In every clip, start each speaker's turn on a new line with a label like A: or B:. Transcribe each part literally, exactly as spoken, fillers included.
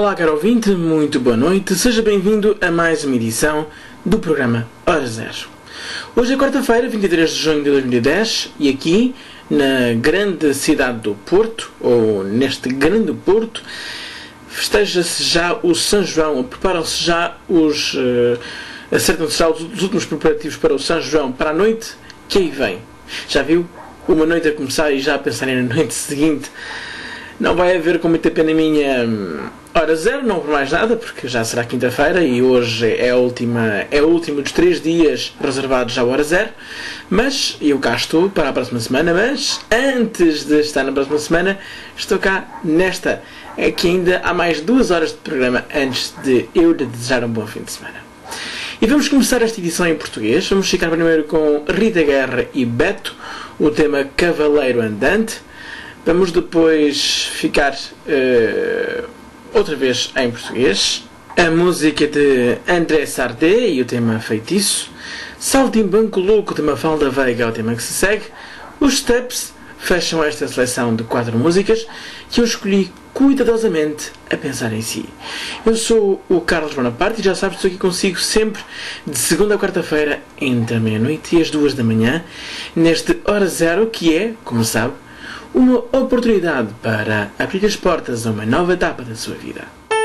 A: Olá, caro ouvinte, muito boa noite. Seja bem-vindo a mais uma edição do programa Hora Zero. Hoje é quarta-feira, vinte e três de junho de dois mil e dez, e aqui, na grande cidade do Porto, ou neste grande Porto, festeja-se já o São João, preparam-se já os... Uh, acertam-se já os, os últimos preparativos para o São João, para a noite que aí vem. Já viu? Uma noite a começar e já a pensar na noite seguinte. Não vai haver, com muita pena minha, hora zero, não por mais nada, porque já será quinta-feira e hoje é, a última, é o último dos três dias reservados à hora zero. Mas eu cá estou para a próxima semana, mas antes de estar na próxima semana, estou cá nesta. É que ainda há mais duas horas de programa antes de eu lhe desejar um bom fim de semana. E vamos começar esta edição em português. Vamos ficar primeiro com Rita Guerra e Beto, o tema Cavaleiro Andante. Vamos depois ficar uh, outra vez em português. A música de André Sardé e o tema Feitiço. Saltimbanco Louco de Mafalda Veiga é o tema que se segue. Os Steps fecham esta seleção de quatro músicas que eu escolhi cuidadosamente a pensar em si. Eu sou o Carlos Bonaparte e já sabes, estou aqui consigo sempre de segunda a quarta-feira entre a meia-noite e as duas da manhã neste Hora Zero, que é, como sabe, uma oportunidade para abrir as portas a uma nova etapa da sua vida.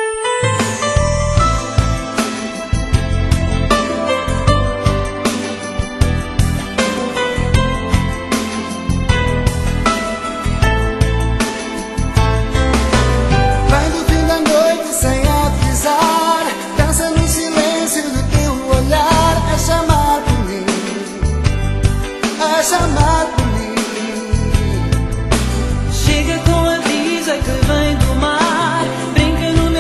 B: Vai do fim da noite sem avisar, dança no silêncio do teu olhar, a chamar por mim, a chamar por mim.
C: Chega com a brisa que vem do mar, brinca no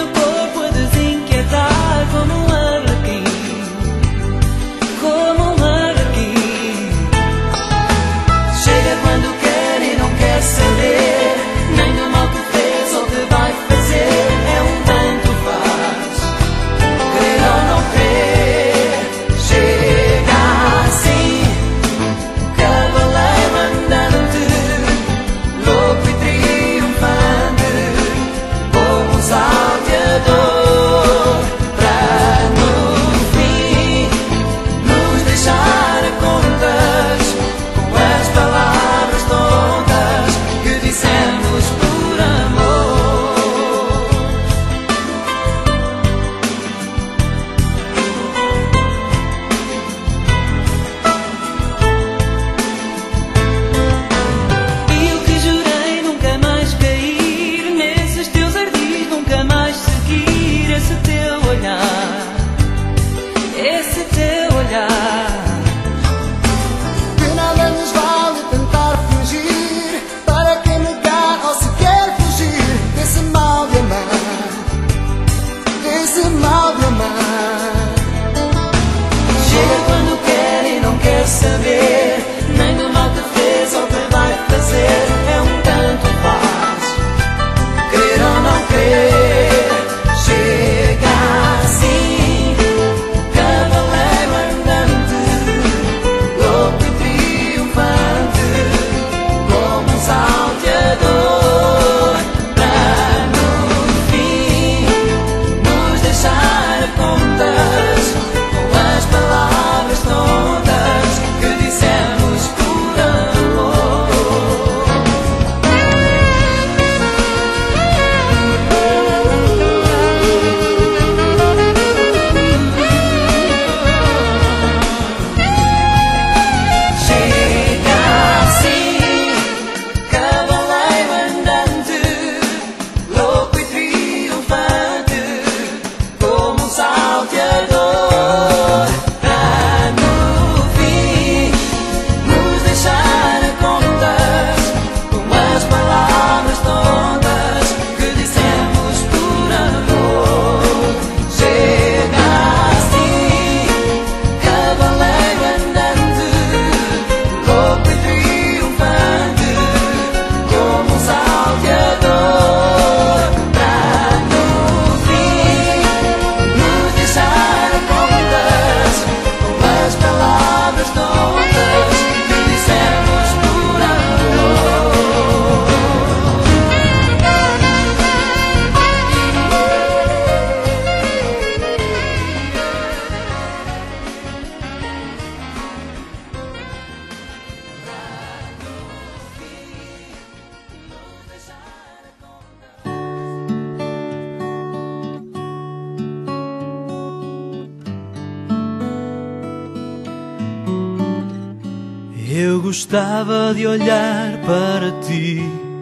C: Eu gostava de olhar para ti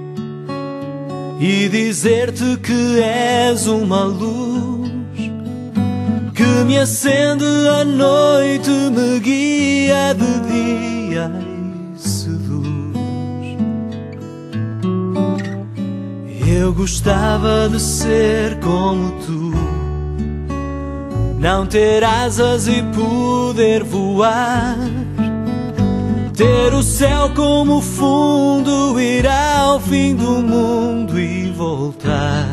C: e dizer-te que és uma luz que me acende à noite, me guia de dia e seduz. Eu gostava de ser como tu, não ter asas e poder voar, ter o céu como fundo, ir ao fim do mundo e voltar.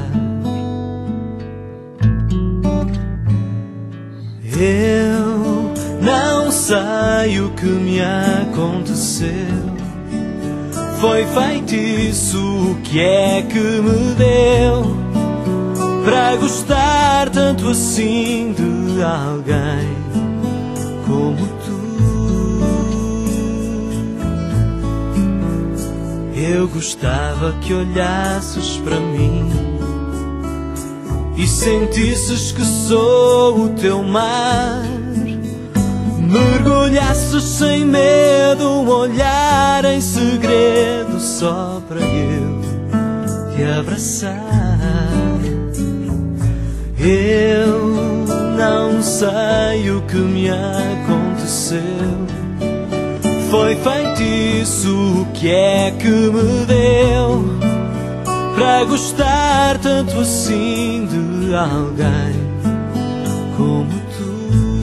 C: Eu não sei o que me aconteceu, foi feitiço, o que é que me deu para gostar tanto assim de alguém como tu. Eu gostava que olhasses para mim e sentisses que sou o teu mar, mergulhasses sem medo, um olhar em segredo só para eu te abraçar. Eu não sei o que me aconteceu, foi feitiço, o que é que me deu para gostar tanto assim de alguém como tu.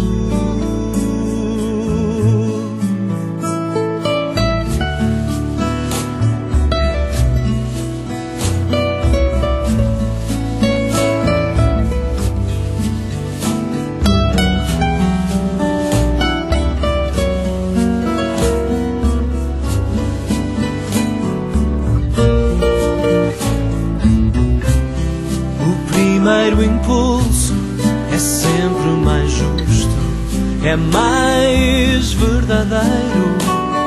C: O primeiro impulso é sempre mais justo, é mais verdadeiro.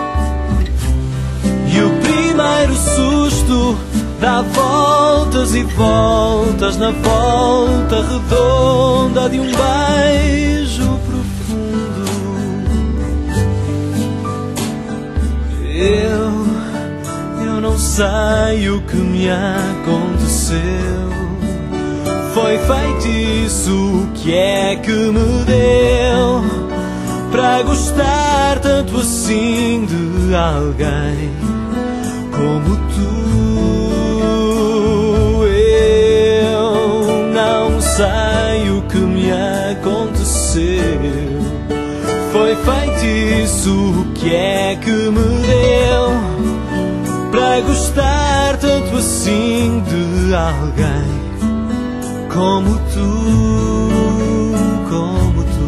C: E o primeiro susto dá voltas e voltas na volta redonda de um beijo profundo. Eu, eu não sei o que me aconteceu, foi feitiço, o que é que me deu para gostar tanto assim de alguém como tu. Eu não sei o que me aconteceu, foi feitiço, o que é que me deu para gostar tanto assim de alguém como tu, como tu.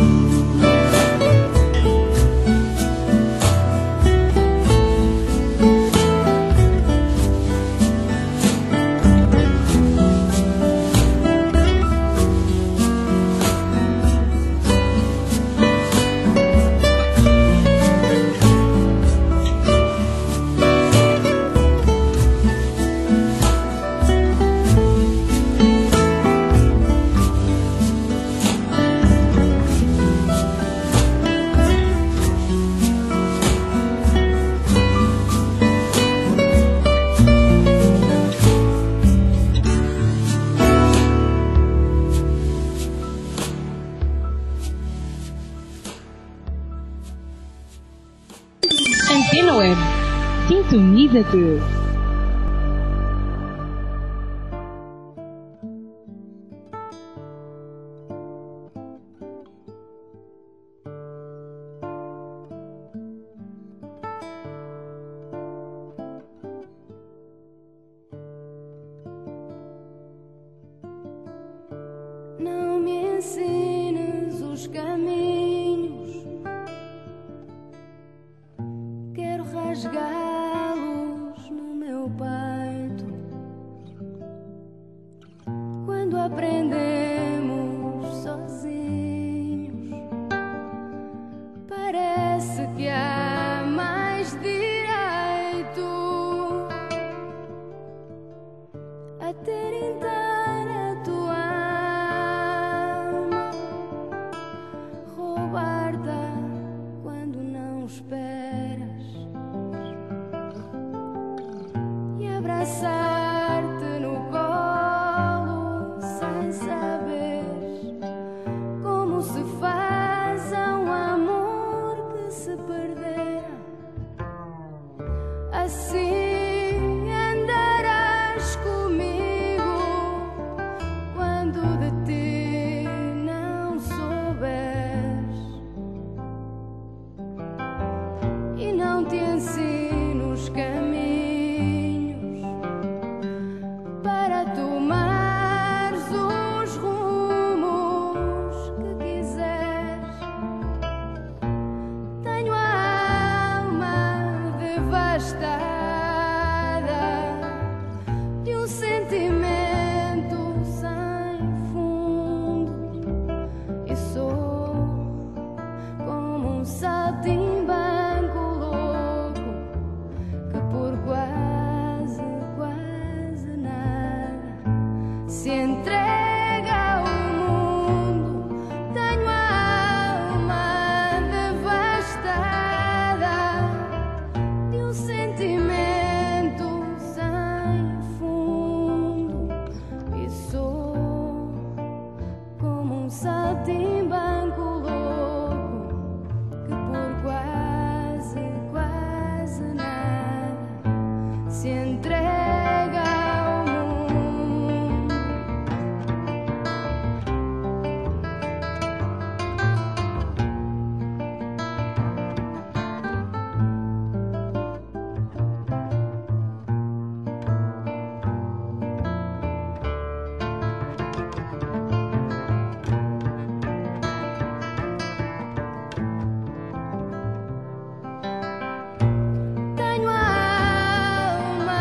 D: Antena Web. Sintoniza-te.
E: Não me ensines os caminhos, quero rasgá-los no meu peito. Quando aprendemos sozinhos, parece que há mais direito a ter inteira a tua alma, roubar-te quando não esperas. saltimbanco louco que por quase, quase nada se entrega ao mundo. Tenho a alma devastada de um sentimento sem fundo e sou como um saltimbanco louco que por quase, quase nada se entrega ao mundo. Tenho a alma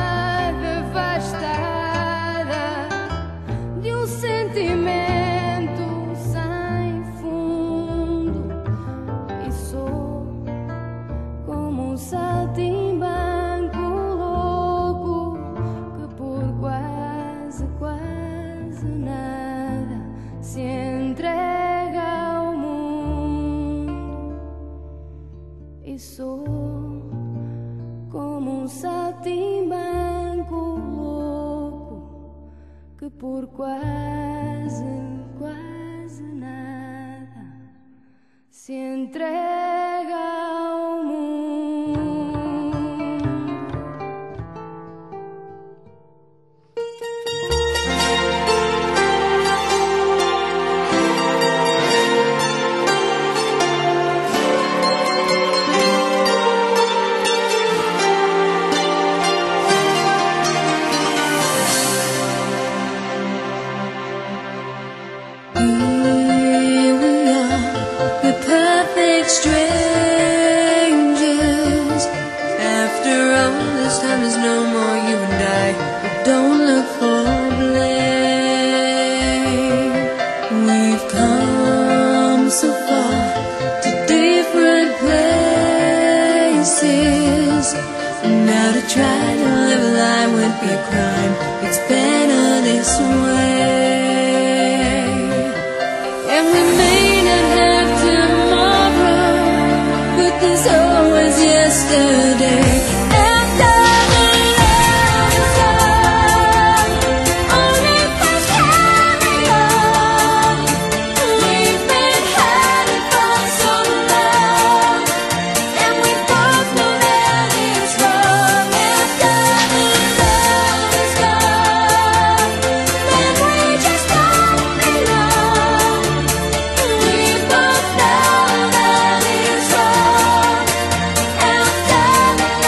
E: devastada de um sentimento sem fundo e sou como um saltimbanco louco que por quase, quase nada se entrega ao mundo e sou como um saltimbanco louco que por quase, quase nada se entrega ao mundo.
F: Here we are, the perfect strangers. After all this time, there's no more you and I. But don't look for blame. We've come so far to different places. Now to try to live a lie would be a crime. It's better this way. And we may not have tomorrow, but there's always yesterday. After the love is gone, only fools carry on. We've been hiding for so long, and we both know that it's wrong. After the love is gone, then we just don't belong. We both know that it's wrong. After the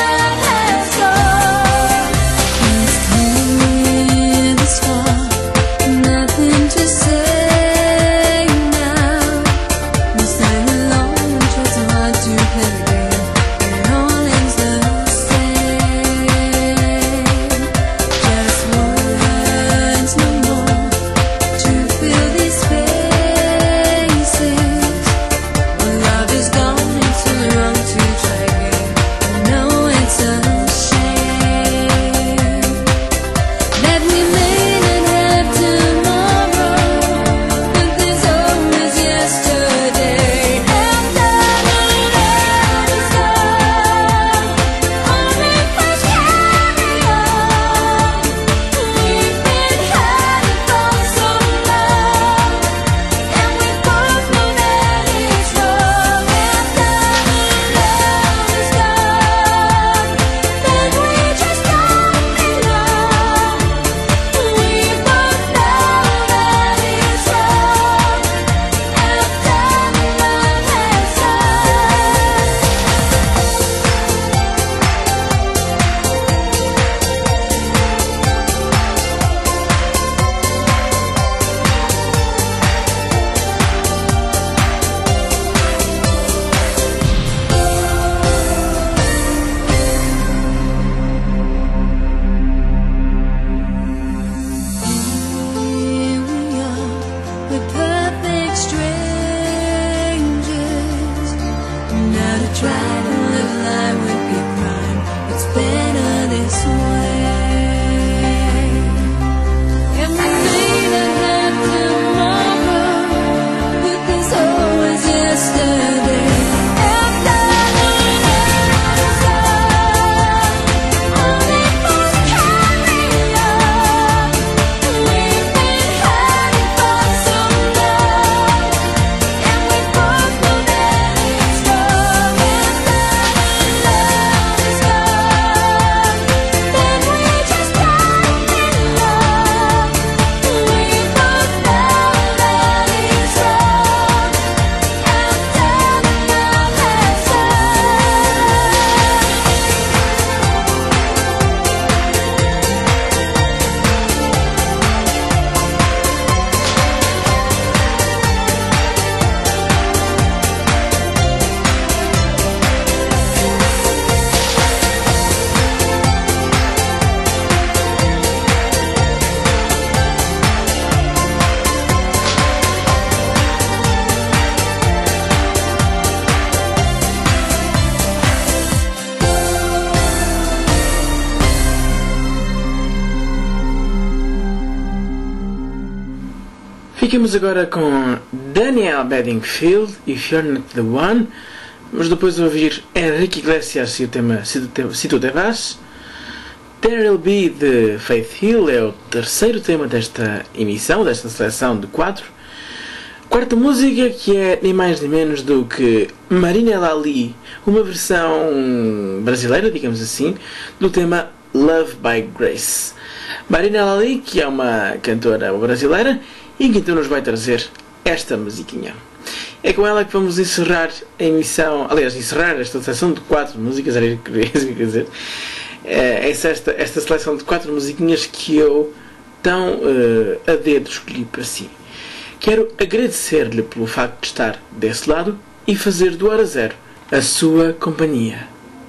A: Ficamos agora com Daniel Bedingfield, If You're Not The One. Mas depois de ouvir Enrique Iglesias e o tema Se Tu Te Vas. There'll Be de Faith Hill é o terceiro tema desta emissão, desta seleção de quatro. Quarta música, que é nem mais nem menos do que Marinela Ali, uma versão brasileira, digamos assim, do tema Love by Grace. Marinela Ali, que é uma cantora brasileira e que então nos vai trazer esta musiquinha. É com ela que vamos encerrar a emissão, aliás, encerrar esta seleção de quatro músicas, era isso que eu queria dizer. É esta, esta seleção de quatro musiquinhas que eu tão uh, a dedo escolhi para si. Quero agradecer-lhe pelo facto de estar desse lado e fazer do Hora Zero a sua companhia.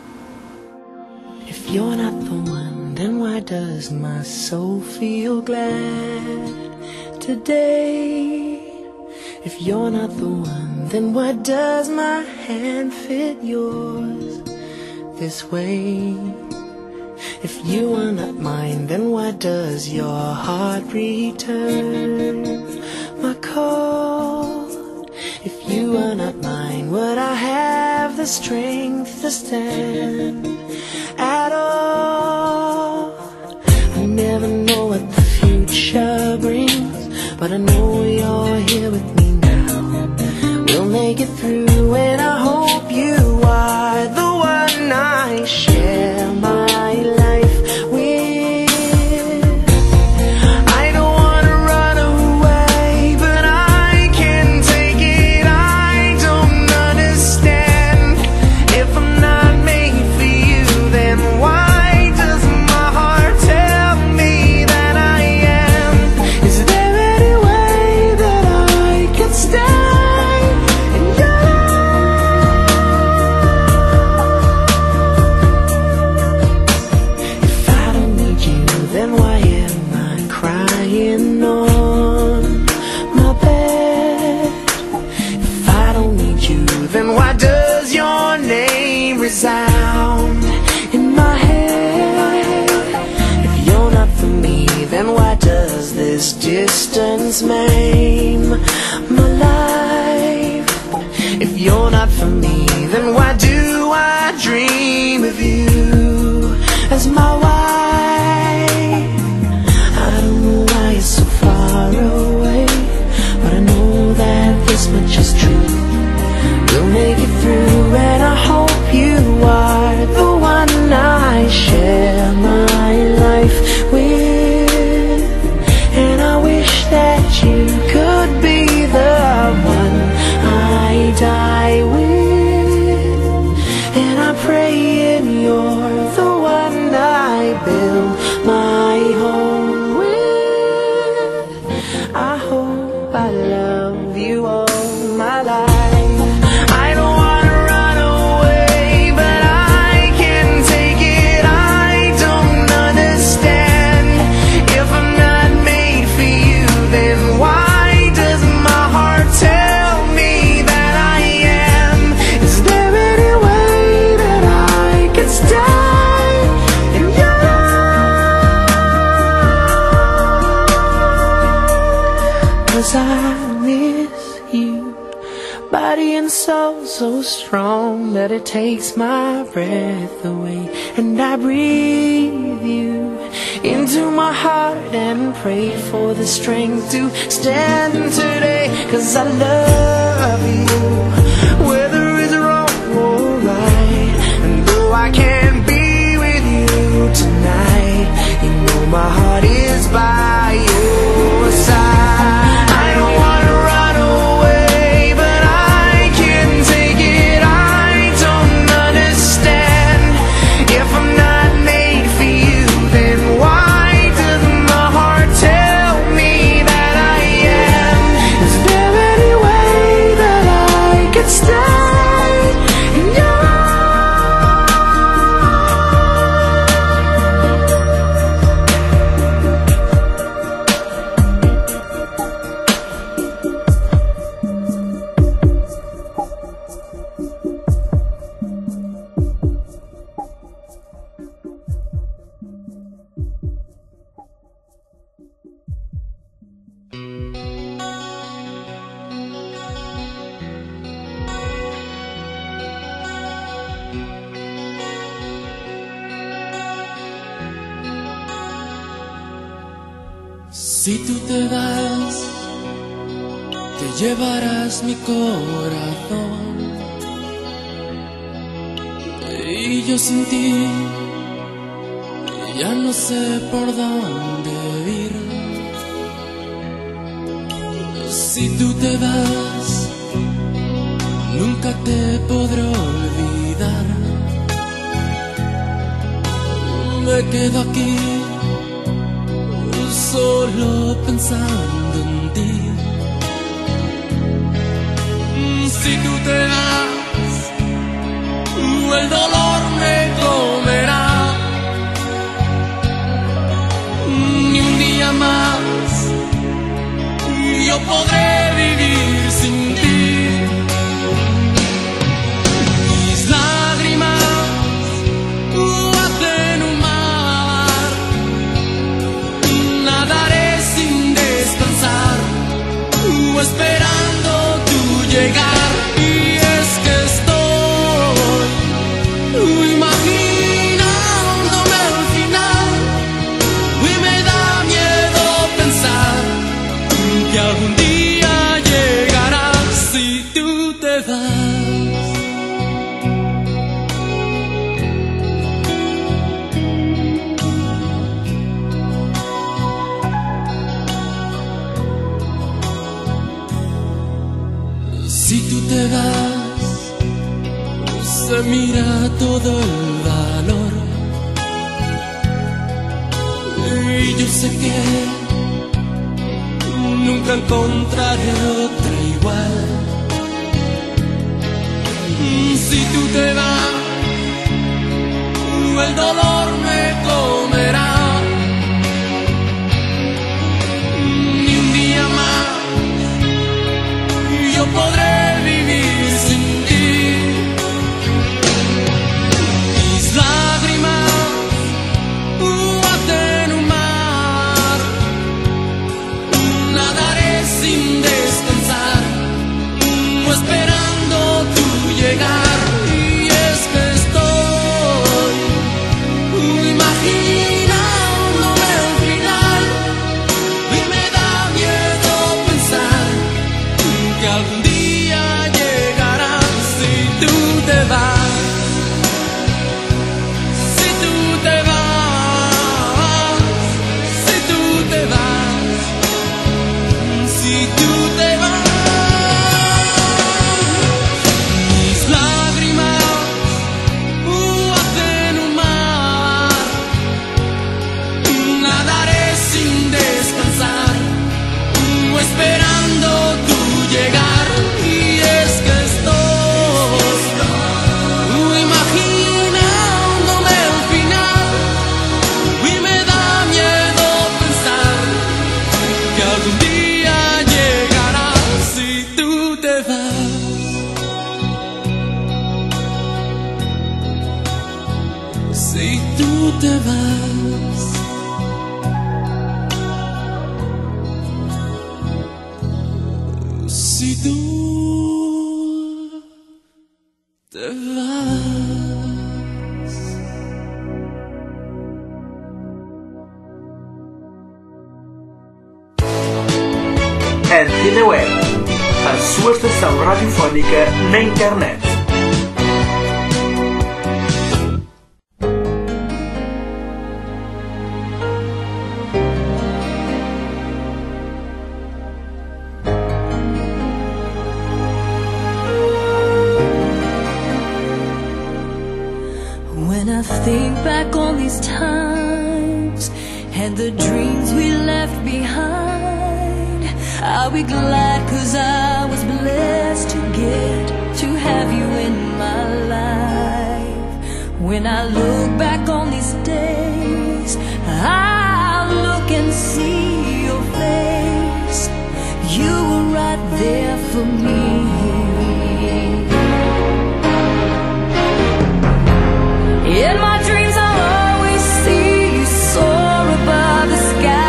G: If you're not the one, then why does my soul feel glad today? If you're not the one, then why does my hand fit yours this way? If you are not mine, then why does your heart return my call? If you are not mine, would I have the strength to stand at all? I never know what the future brings, but I know you're here with me now. We'll make it through, and I hope you are the one I share my life with. I don't wanna run away, but I can't take it. I don't understand. If I'm not made for you, then why does my heart tell me that I am? Is there any way that I can stay in your life? If I don't need you, then why am I crying on my bed? If I don't need you, then why does your name resound in my head? If you're not for me, then why does this distance maim my life? If you're not for me, then why do I dream of you as my wife? I don't know why you're so far away, but I know that this much is true. We'll make it through, and I hope you are the one I share my life with. And I wish that you could be the one I die with. And I pray and you're the one I build my home with. I hope I love you all my life. I don't wanna run away, but I can't take it. I don't understand. If I'm not made for you, then why does my heart tell me that I am? Is there any way that I can stay in your life? 'Cause I miss you, body and soul so strong that it takes my breath away. And I breathe you into my heart and pray for the strength to stand today. 'Cause I love you, whether it's wrong or right. And though I can't be with you tonight, you know my heart is by your side. I don't wanna run away, but I can't take it. I don't understand. If I'm not made for you, then why does my heart tell me that I am? Is there any way
C: Si tú te vas, te llevarás mi corazón. Y yo sin ti ya no sé por dónde ir. Si tú te vas, nunca te podré olvidar. Me quedo aquí solo pensando en ti. Si tú te vas, el dolor me comerá. Ni un día más yo podré vivir sin ti. Mis lágrimas hacen un mar. Nadaré sin descansar, esperando tu llegar. Y es que estoy imaginándome al final, y me da miedo pensar que algún día llegarás si tú te vas. Si tú te vas, se mira todo el valor. Y yo sé que nunca encontraré otra igual. Si tú te vas, el dolor me comerá. Ni un día más yo podré vivir sin ti. Mis lágrimas hacen un mar. Nadaré sin descansar, esperando tu llegar. Y es que estoy imaginándome al final, y me da miedo pensar que algún día llegarás si tú te vas. Si tú te vas, si tú te vas, si tú te vas. Mis lágrimas hacen un mar. Nadaré sin descansar, esperando tu llegar. Y es que estoy imaginándome al final, y me da miedo pensar que algún día llegarás si tú te vas. Si tú te vas. Si tú te vas.
H: Antena Web, a sua estação radiofónica na internet.
F: When I think back on these times and the dreams we left behind, I'll be glad 'cause I was blessed to get to have you in my life. When I look back on these days, I'll look and see your face. You were right there for me. In my dreams I'll always see you soar above the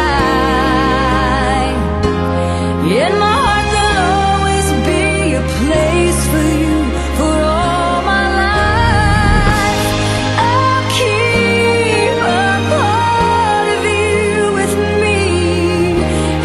F: sky. In my heart there'll always be a place for you for all my life. I'll keep a part of you with me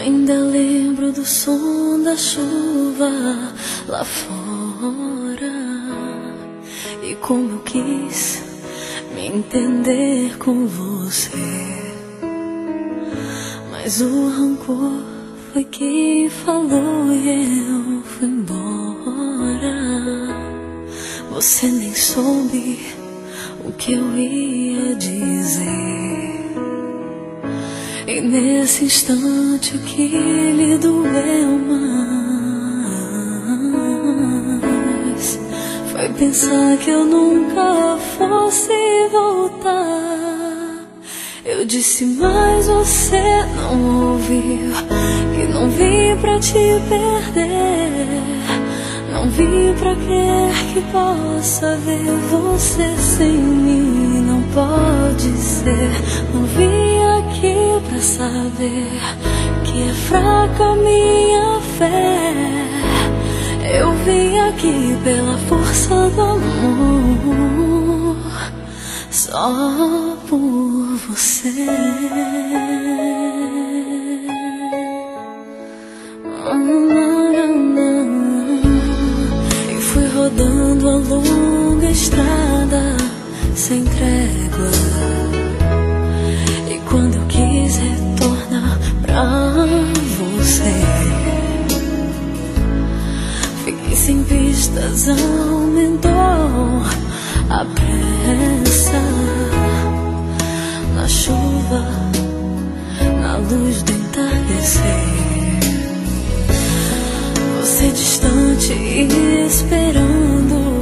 F: Ainda lembro do som da chuva lá fora e como eu quis me entender com você, mas o rancor foi quem falou e eu fui embora. Você nem soube o que eu ia dizer, e nesse instante o que lhe doeu mais foi pensar que eu nunca fosse voltar. Eu disse, mas você não ouviu, que não vim pra te perder, não vim pra crer que possa ver você sem mim. Não pode ser, não vim aqui pra saber que é fraca minha fé. Eu vim aqui pela força do amor, só por você. E fui rodando a longa estrada sem trégua, e quando eu quis retornar pra você, fiquei sem pistas, aumentou a pressa. Na chuva, na luz do entardecer, você distante e esperando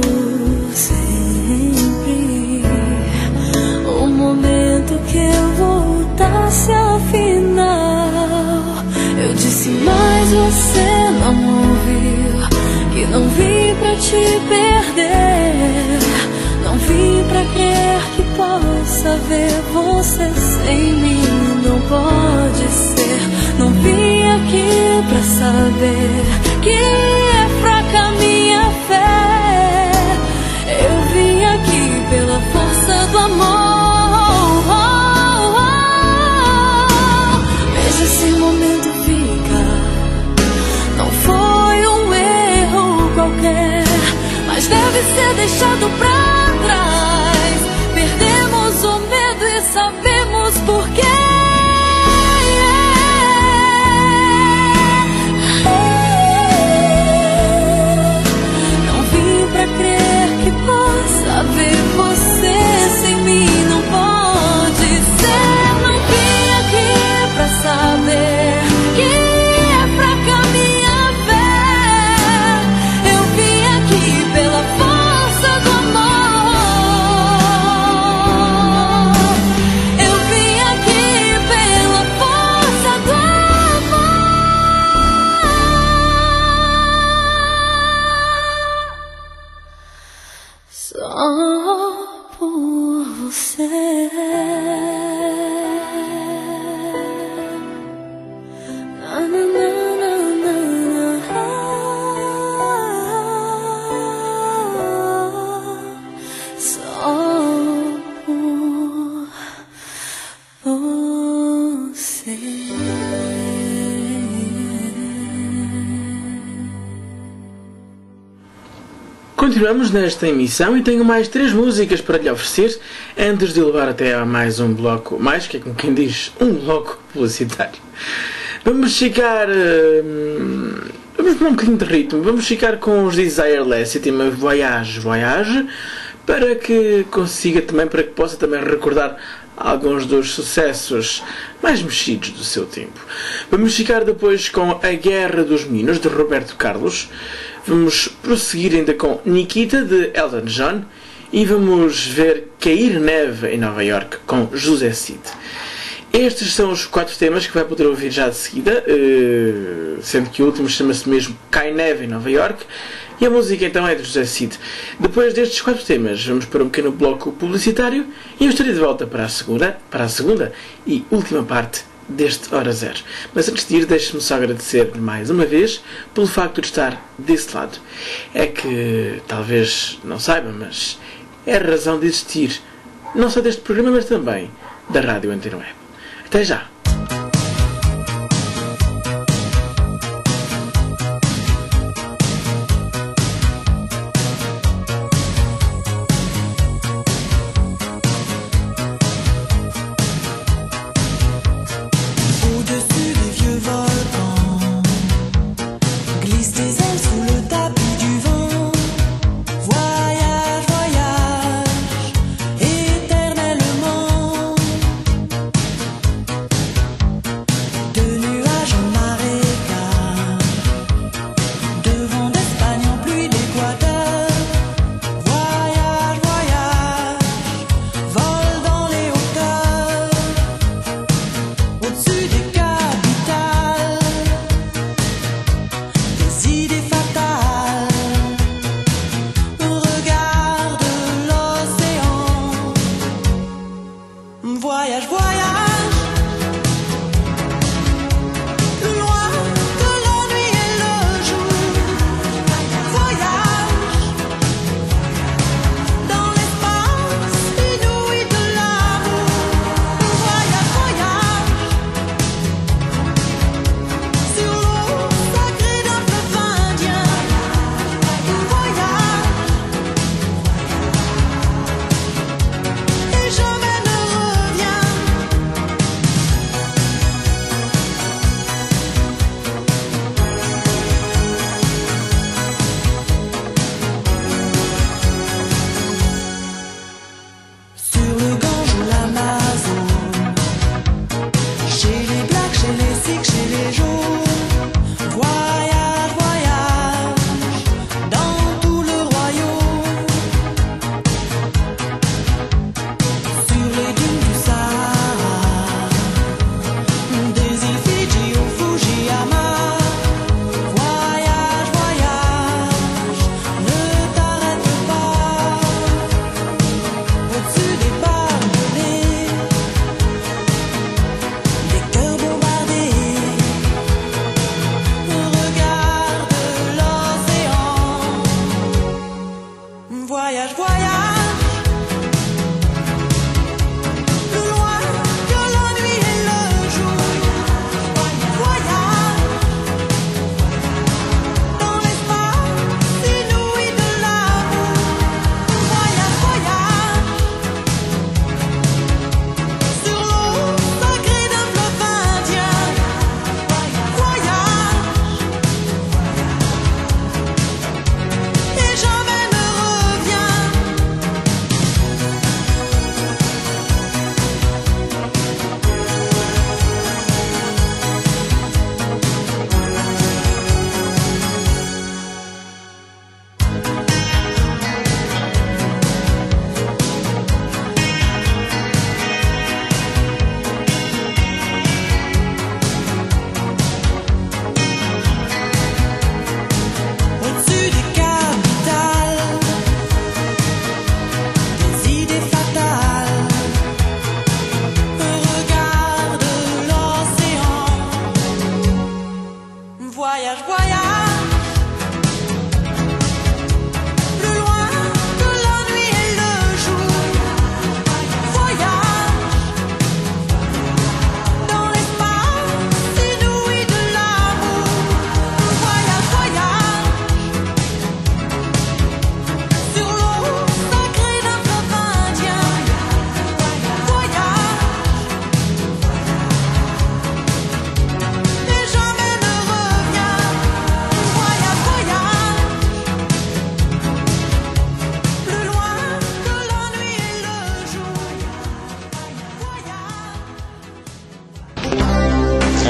F: sempre o momento que eu voltasse afinal. Eu disse, mas você não ouviu, que não vim pra te perder, não vim pra crer que possa ver você sem mim. Não pode ser, não vim aqui pra saber que é fraca minha fé. Eu vim aqui pela força do amor. Veja esse momento fica, não foi um erro qualquer, mas deve ser deixado pra trás. Perdemos o medo e sabemos por quê. Não vim pra crer que possa ver você sem mim. Não pode ser, não vim aqui pra saber que é fraca minha fé. Eu vim aqui pela força do amor. Eu vim aqui pela força do amor, só por você. Na, na, na, na, na, só por você.
A: Continuamos nesta emissão e tenho mais três músicas para lhe oferecer antes de levar até a mais um bloco, mais que é como quem diz, um bloco publicitário. Vamos ficar... hum, vamos para um bocadinho de ritmo, vamos ficar com os Desireless e tema Voyage, Voyage, para que consiga também, para que possa também recordar alguns dos sucessos mais mexidos do seu tempo. Vamos ficar depois com A Guerra dos Meninos, de Roberto Carlos. Vamos prosseguir ainda com Nikita, de Elton John. E vamos ver Cair Neve em Nova York, com José Cid. Estes são os quatro temas que vai poder ouvir já de seguida, sendo que o último chama-se mesmo Cai Neve em Nova York. E a música então é de José Cid. Depois destes quatro temas, vamos para um pequeno bloco publicitário e eu estarei de volta para a segunda, para a segunda e última parte deste Hora Zero. Mas antes de ir, deixe-me só agradecer mais uma vez pelo facto de estar desse lado. É que talvez não saiba, mas é a razão de existir não só deste programa, mas também da Rádio Antena Web. Até já!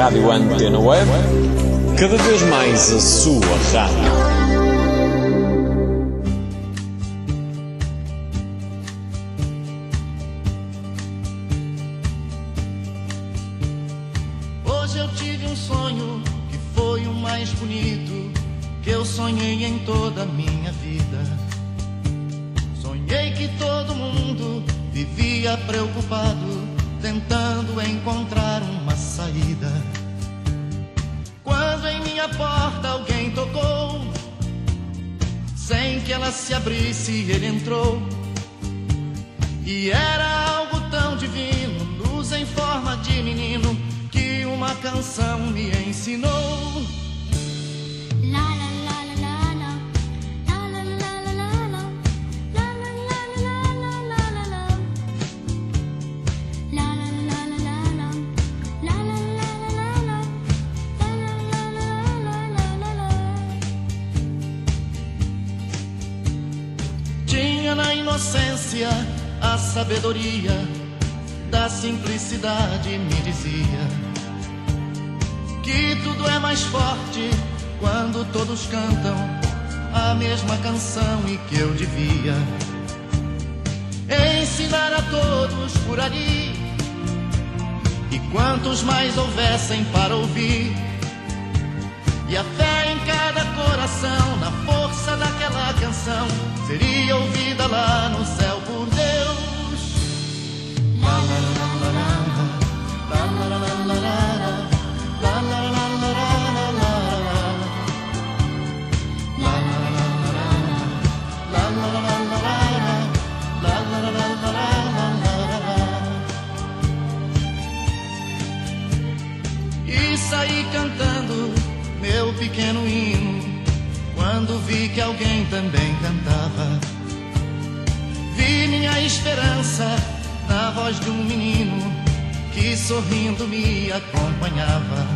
C: Rádio Antena Web, cada vez mais a sua rádio.
I: Hoje eu tive um sonho que foi o mais bonito que eu sonhei em toda a minha vida. Sonhei que todo mundo vivia preocupado, tentando encontrar uma saída. Quando em minha porta alguém tocou, sem que ela se abrisse, ele entrou. E era algo tão divino, luz em forma de menino, que uma canção me ensinou. La la la la la la, la la la la la la, la la la la la la la la, la la la la la la, la la la la la la, la la la la la. Tinha na inocência a sabedoria da simplicidade, me dizia que tudo é mais forte quando todos cantam a mesma canção, e que eu devia ensinar a todos por ali, e quantos mais houvessem para ouvir, e a fé em cada coração, na força daquela canção, seria ouvida lá no céu por Deus. La la la la la, la la la la la, la la la la la la, la la la la la, la la la la la. E saí cantando meu pequeno hino, quando vi que alguém também cantava. Vi minha esperança na voz de um menino que sorrindo me acompanhava.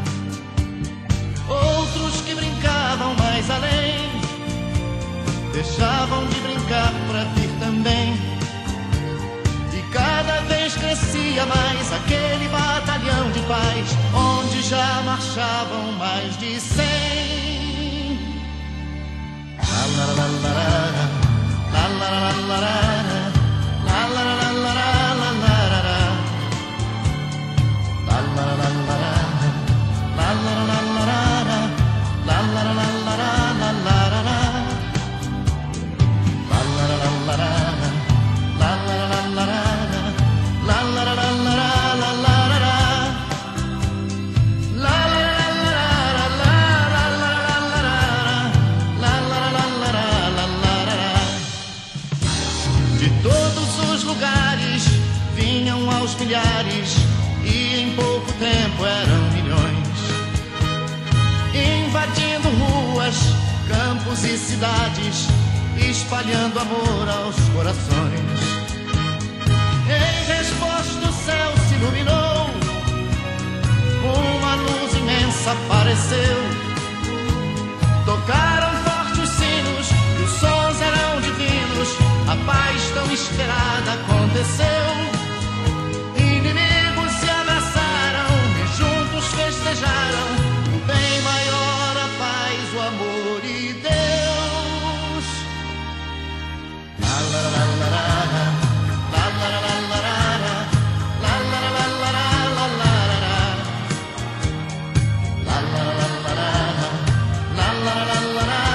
I: Outros que brincavam mais além, deixavam de brincar para vir também. E cada vez crescia mais aquele batalhão de paz, onde já marchavam mais de cem. La la la la la, la la la la la, la la la la la. De todos os lugares vinham aos milhares, e em pouco tempo eram milhões, invadindo ruas, campos e cidades, espalhando amor aos corações. Em resposta o céu se iluminou, uma luz imensa apareceu. Tocaram forte os sinos e os sons eram divinos, a paz tão esperada aconteceu. Inimigos se abraçaram e juntos festejaram o bem maior, a paz, o amor e Deus. La la la la la, la la la la la, la la la la la la, la la la la la, la la la la la, la la la la la.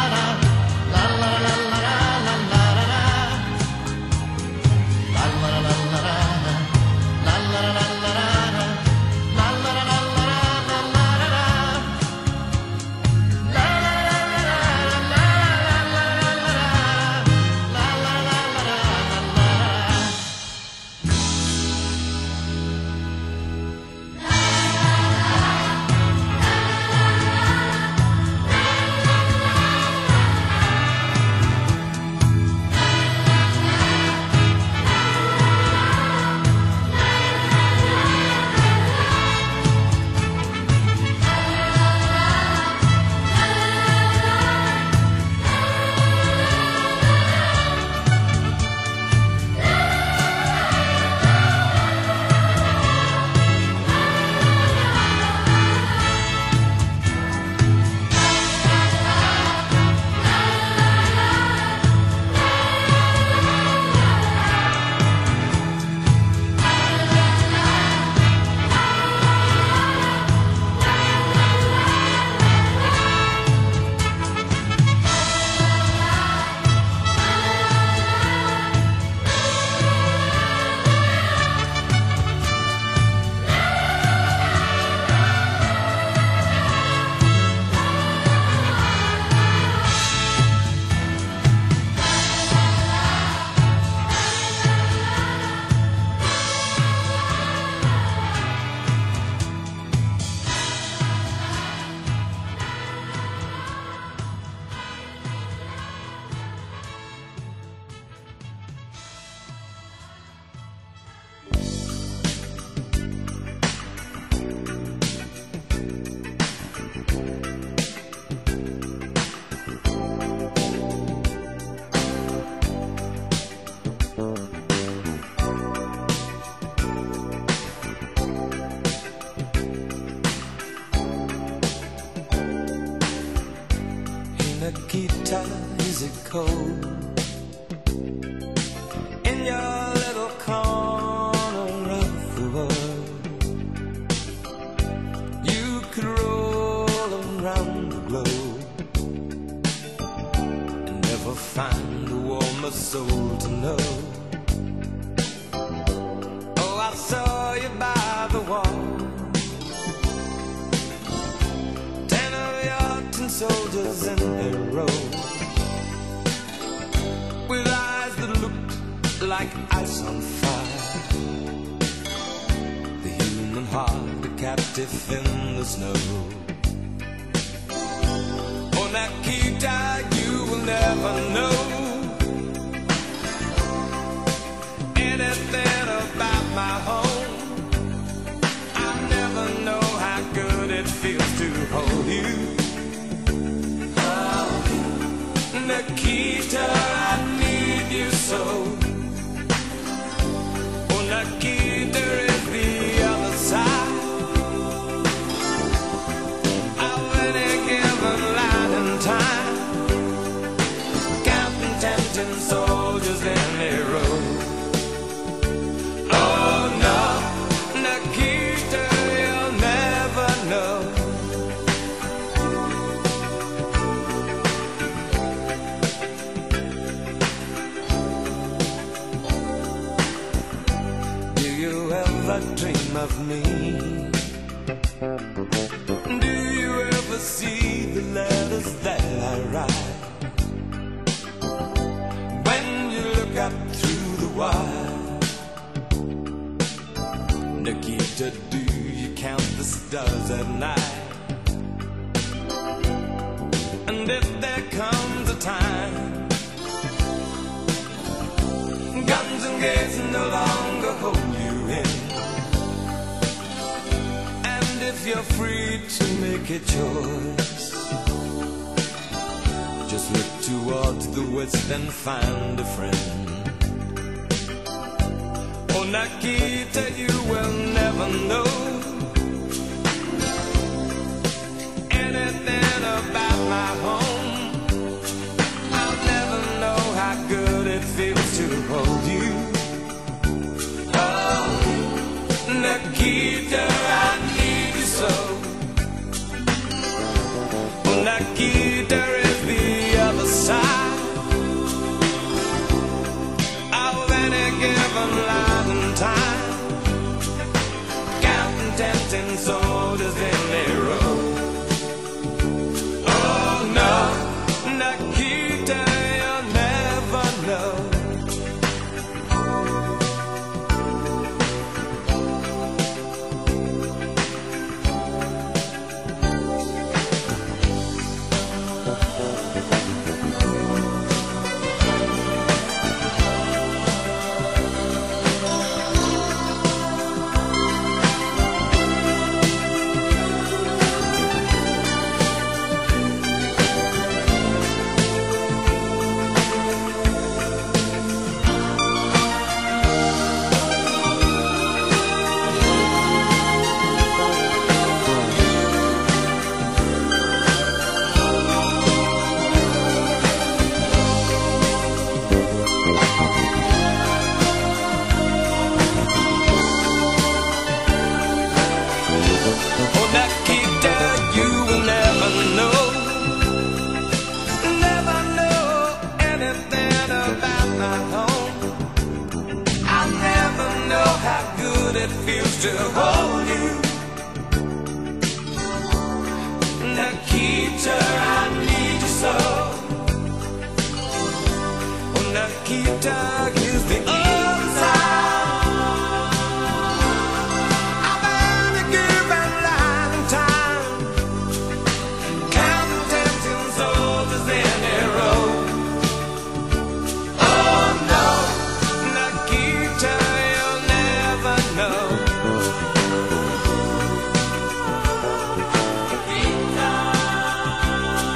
J: Nikita, is it cold in your little corner of the world? You could roll around the globe and never find a warmer soul to know. Oh, I saw you by the wall, ten of your tin soldiers in a row, with eyes that looked like ice on fire, the human heart a captive in the snow. Oh, Nikita, you will never know anything about my home. I never know how good it feels to hold you. Oh, Nikita, I need you so. Oh, Nikita is the other side of any given line in time, counting ten tin soldiers in a row. Oh no, Nikita, you'll never know. Do you ever dream of me? Do you ever see the letters that I write? When you look up through the wire, Nikita, do you count the stars at night? And if there comes a time guns and gates no longer hold you in, and if you're free to make a choice, just look towards the west and find a friend. Oh, Nikita, you will never know anything about my home. I'll never know how good it feels to hold you. Oh, Nikita, I need you so. Oh, Nikita is the other side of any given line in time, counting ten tin soldiers in a row. Oh no, Nikita, you'll never know. It feels to hold you. Nikita, I need you so. Oh, Nikita, is the other side of any given line in time, counting ten tin soldiers in a row. Oh no, Nikita, you'll never know. Nikita.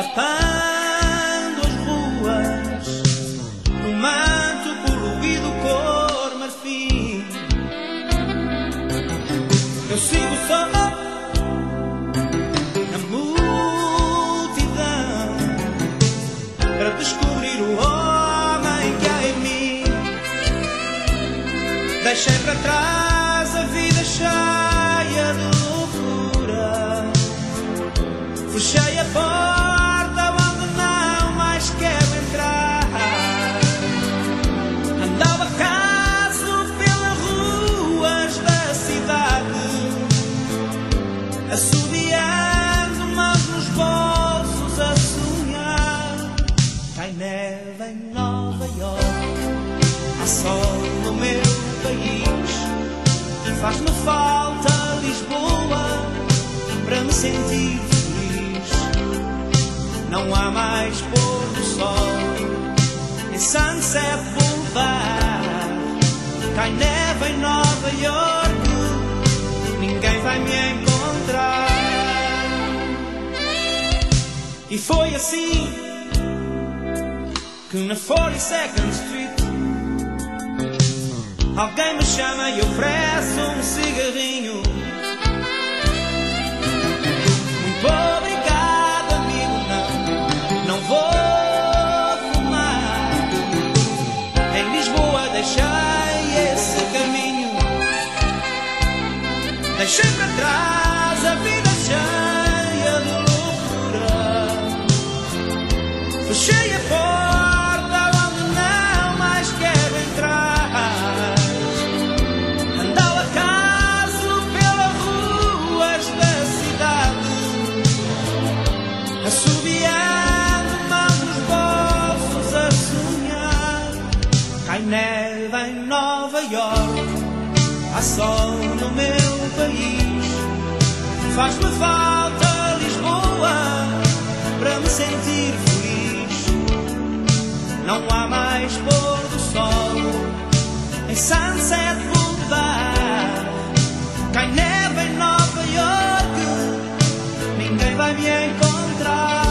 C: tapando as ruas, no manto poluído cor marfim. Eu sigo só na multidão para descobrir o homem que há em mim. Deixei para trás a vida cheia de loucura, fechei a porta onde não mais quero entrar. Andava caso pelas ruas da cidade, assobiando mãos nos bolsos a sonhar. Cai neve em Nova York, há sol no meu país, e faz-me falta Lisboa para me sentir feliz. Não há mais pôr do sol em Sunset Boulevard. Cai neve em Nova York, ninguém vai me encontrar. E foi assim que na forty-second Street alguém me chama e oferece um cigarrinho. Muito obrigado, amigo, não, não vou fumar. Em Lisboa deixei esse caminho, deixei para trás a vida cheia de loucura, fechei a porta onde não mais quero entrar. Andava caso pelas ruas da cidade, assobiando mãos nos bolsos a sonhar. Cai neve em Nova York, há sol no meu país, faz-me falta Lisboa para me sentir feliz. Não há mais pôr do sol em Sunset Boulevard. Cai neve em Nova York, ninguém vai me encontrar.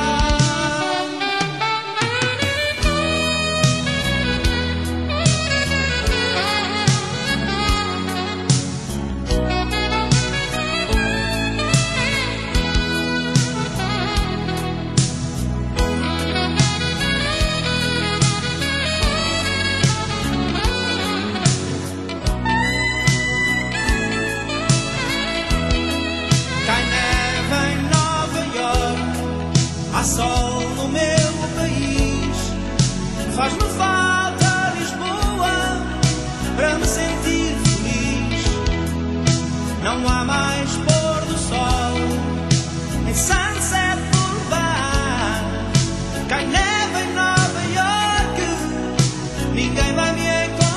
C: Há sol no meu país, faz-me falta Lisboa para me sentir feliz. Não há mais pôr do sol em Sunset Boulevard. Cai neve em Nova York, ninguém vai me encontrar.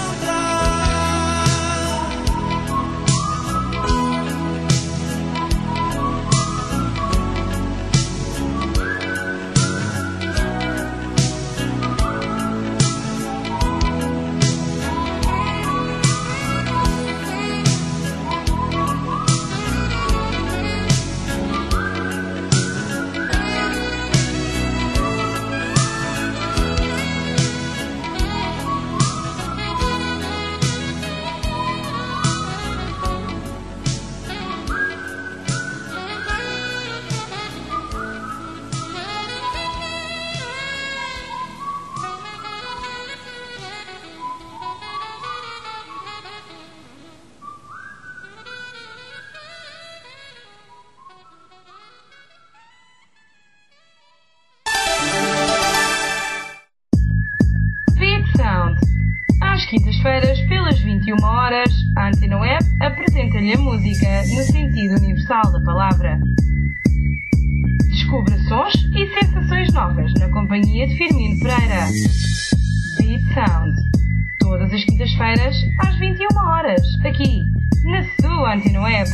D: Às quintas-feiras, pelas vinte e uma horas, a Antena Web apresenta-lhe a música no sentido universal da palavra. Descubra sons e sensações novas na companhia de Firmino Pereira. Beat Sound. Todas as quintas-feiras, às vinte e uma horas, aqui, na sua Antena Web.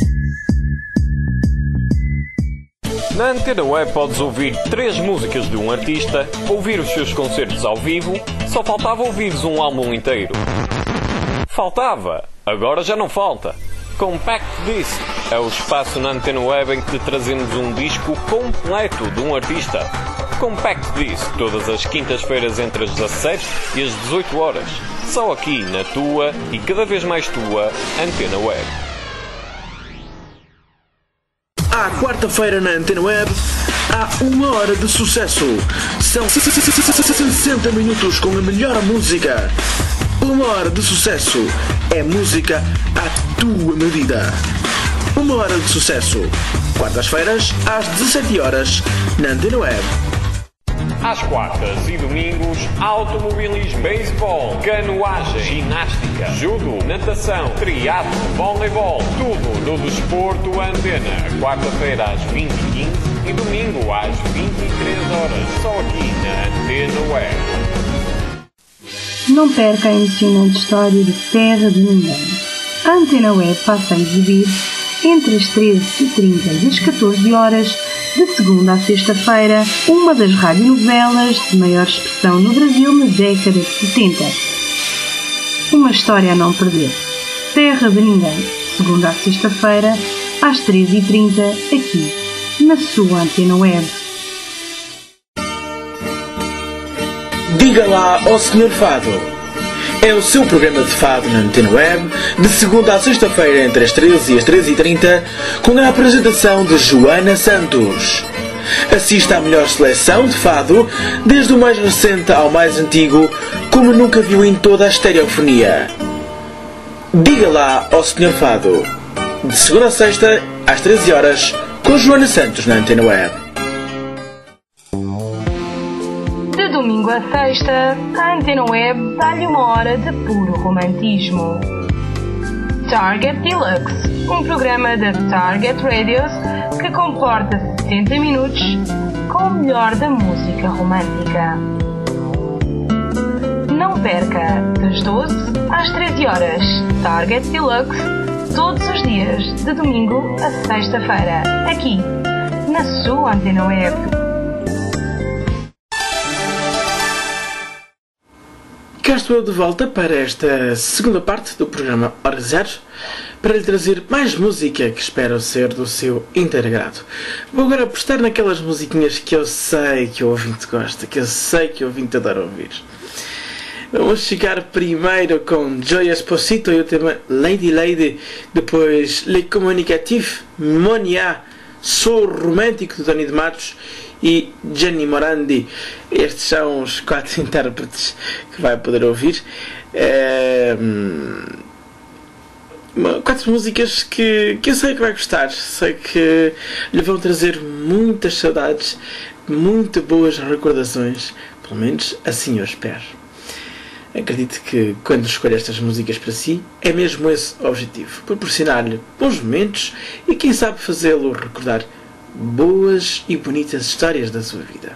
K: Na Antena Web podes ouvir três músicas de um artista, ouvir os seus concertos ao vivo, só faltava ouvires um álbum inteiro. Faltava, agora já não falta. Compact Disc. é o espaço na Antena Web em que te trazemos um disco completo de um artista. Compact Disc, todas as quintas-feiras entre as dezasseis e as dezoito horas. Só aqui na tua e cada vez mais tua Antena Web.
A: À quarta-feira na Antena Web há uma hora de sucesso. São sessenta minutos com a melhor música. Uma hora de sucesso é música à tua medida. Uma hora de sucesso. Quartas-feiras às dezassete horas na Antena Web.
K: Às quartas e domingos, automobilismo, beisebol, canoagem, ginástica, judo, natação, triatlo, voleibol, tudo no Desporto Antena. Quarta-feira às vinte e quinze e domingo às vinte e três horas, só aqui na Antena Web.
D: Não perca a emocionante história de Terra de Ninguém. A Antena Web passa a exibir entre as treze e trinta e as catorze horas, de segunda a sexta-feira, uma das radionovelas de maior expressão no Brasil na década de setenta. Uma história a não perder. Terra de Ninguém, segunda a sexta-feira, às treze e trinta, aqui, na sua Antena Web.
A: Diga lá ao senhor Fado. É o seu programa de fado na Antena Web, de segunda a sexta-feira entre as treze e as treze e trinta, com a apresentação de Joana Santos. Assista à melhor seleção de fado, desde o mais recente ao mais antigo, como nunca viu em toda a estereofonia. Diga lá ao senhor Fado. De segunda a sexta, às treze horas, com Joana Santos na Antena Web.
D: De domingo a sexta, a Antena Web dá-lhe uma hora de puro romantismo. Target Deluxe, um programa da Target Radios que comporta setenta minutos com o melhor da música romântica. Não perca, das doze às treze horas, Target Deluxe, todos os dias, de domingo a sexta-feira, aqui, na sua Antena Web.
A: Cá estou eu de volta para esta segunda parte do programa Hora Zero, para lhe trazer mais música que espero ser do seu inteiro agrado. Vou agora apostar naquelas musiquinhas que eu sei que o ouvinte gosta, que eu sei que o ouvinte adora ouvir. Vamos ficar primeiro com Joy Esposito e o tema Lady Lady, depois Le Communicatif, Monia, Sou Romântico de Tony de Matos e Gianni Morandi. Estes são os quatro intérpretes que vai poder ouvir. É, quatro músicas que, que eu sei que vai gostar, sei que lhe vão trazer muitas saudades, muito boas recordações, pelo menos assim eu espero. Acredito que quando escolhe estas músicas para si, é mesmo esse o objetivo, proporcionar-lhe bons momentos e quem sabe fazê-lo recordar boas e bonitas histórias da sua vida.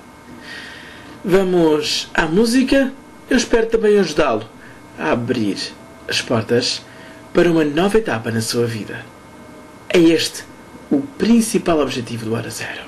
A: Vamos à música. Eu espero também ajudá-lo a abrir as portas para uma nova etapa na sua vida. É este o principal objetivo do Hora Zero.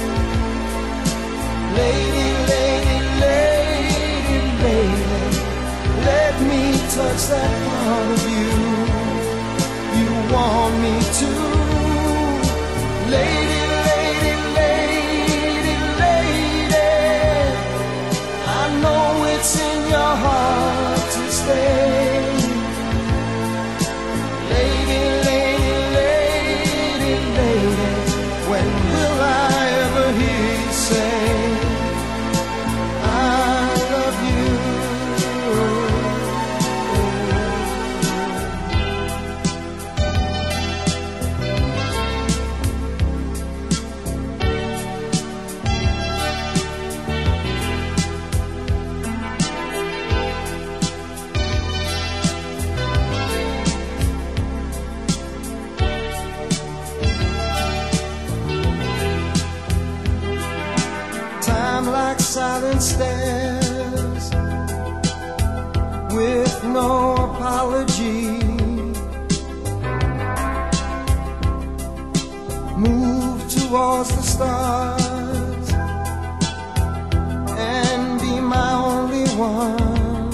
B: Lady, lady, lady, lady, me touch that part of you you want me to. Lady, lady, lady, lady, I know it's in your heart to stay. Lady, lady, lady, lady, when will I ever hear you say I love you? Time like silent stairs with no apology, move towards the stars and be my only one.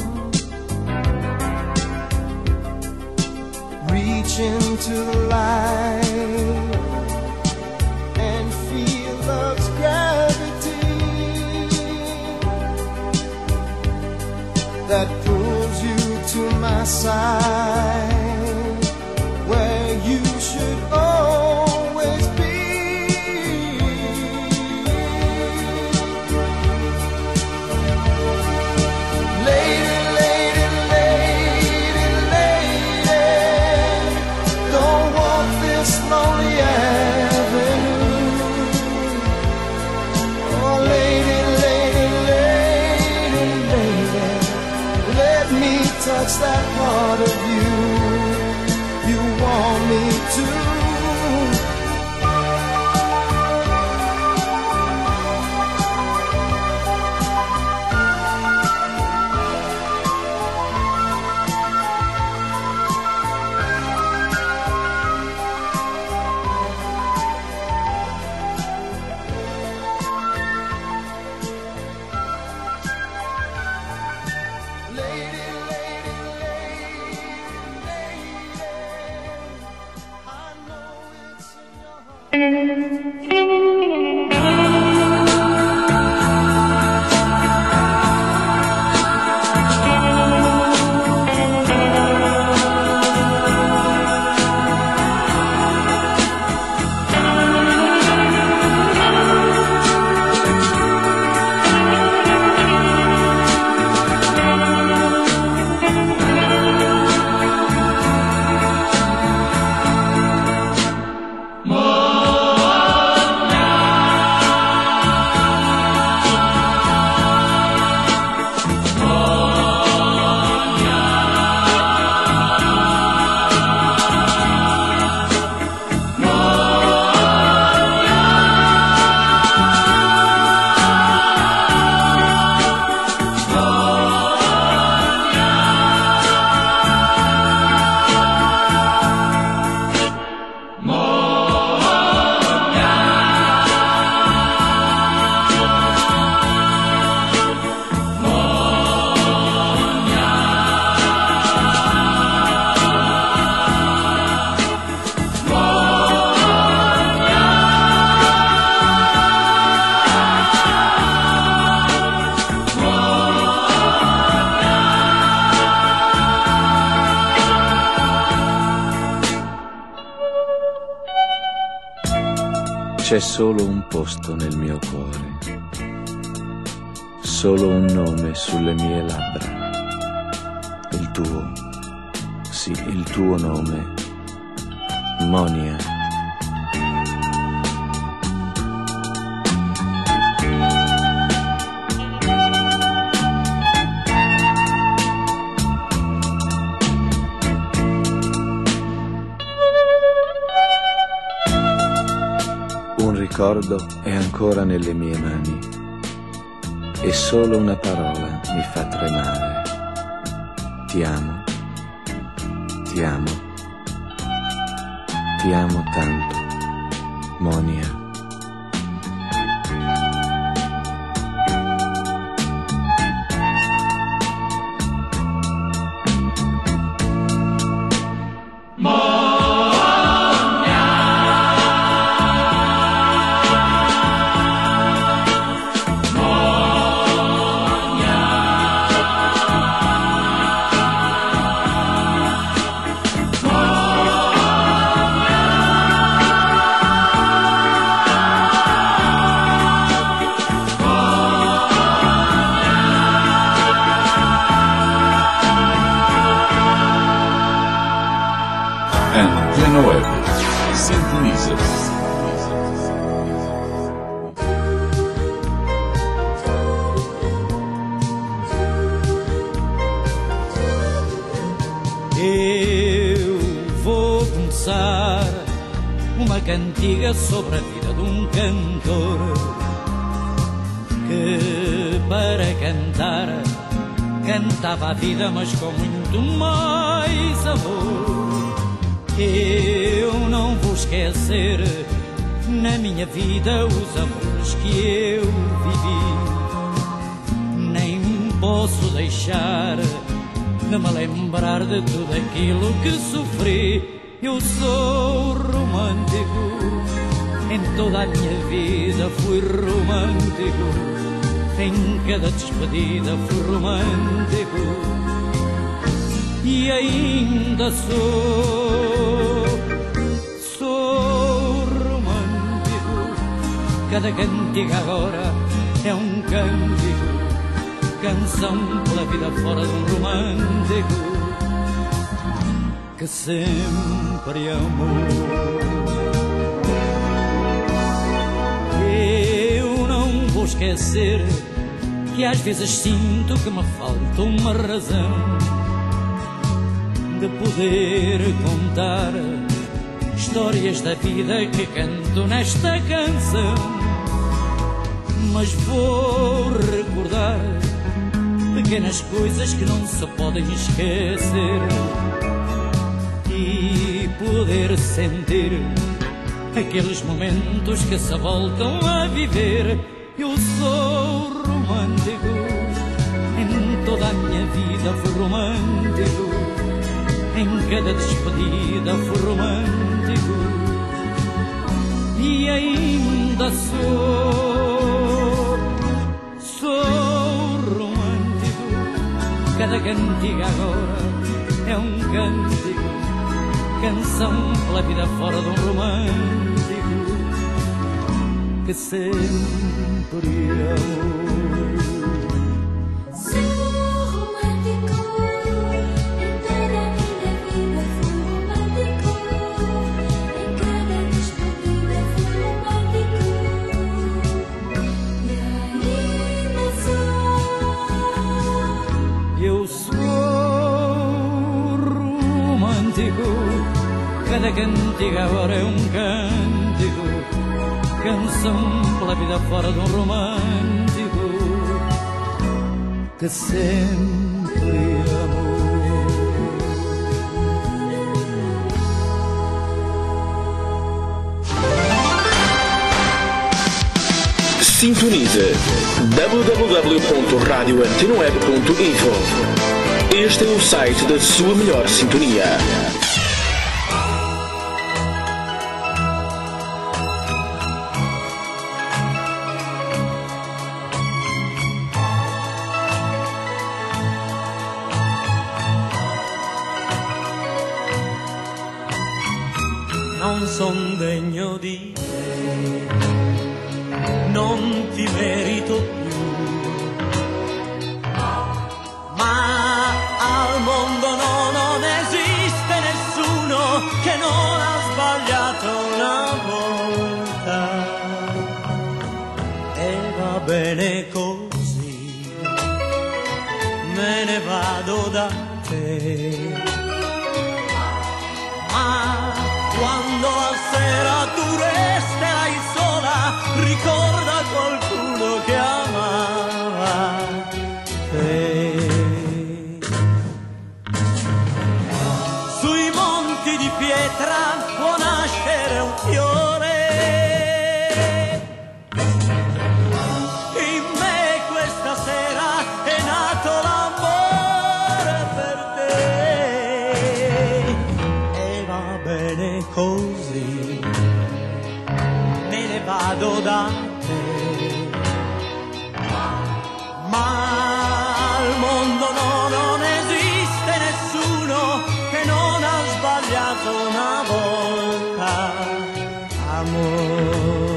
B: Reach into the light and feel love's gravity that pulls you to my side, where you should always be. Lady, lady, lady, lady, don't walk this lonely avenue. Oh, lady, lady, lady, lady, let me touch that part of you you want me to.
L: C'è solo un posto nel mio cuore, solo un nome sulle mie labbra, il tuo, sì, il tuo nome, Monia. Un ricordo è ancora nelle mie mani e solo una parola mi fa tremare. Ti amo, ti amo, ti amo tanto, Monia.
M: Antena Web. Sintoniza.
C: Eu vou começar uma cantiga sobre a vida de um cantor que para cantar cantava a vida, mas com muito mais amor. Eu não vou esquecer na minha vida os amores que eu vivi, nem posso deixar de me lembrar de tudo aquilo que sofri. Eu sou romântico, em toda a minha vida fui romântico, em cada despedida fui romântico, e ainda sou, sou romântico. Cada cantiga agora é um cântico, canção pela vida fora de um romântico que sempre amou. Eu não vou esquecer que às vezes sinto que me falta uma razão de poder contar histórias da vida que canto nesta canção, mas vou recordar pequenas coisas que não se podem esquecer e poder sentir aqueles momentos que se voltam a viver. Eu sou romântico, em toda a minha vida fui romântico, em cada despedida fui romântico, e ainda sou, sou romântico. Cada cantiga agora é um cântico, canção pela vida fora de um romântico que sempre amou. Cada cantiga agora é um cântico, canção pela vida fora de um romântico que sempre amou.
A: Sintonize w w w ponto radio antena web ponto info. Este é o site da sua melhor sintonia.
C: Non son degno di te, non ti merito più, ma al mondo no, non esiste nessuno che non ha sbagliato una volta, e va bene così, me ne vado da te, ma quando a sera tu resterai sola, ricorda qualcuno che amava te. Sui monti di pietra può nascere un fiore, in me questa sera è nato l'amore per te, e va bene così, me ne vado da te, ma al mondo no, non esiste nessuno che non ha sbagliato una volta, amore.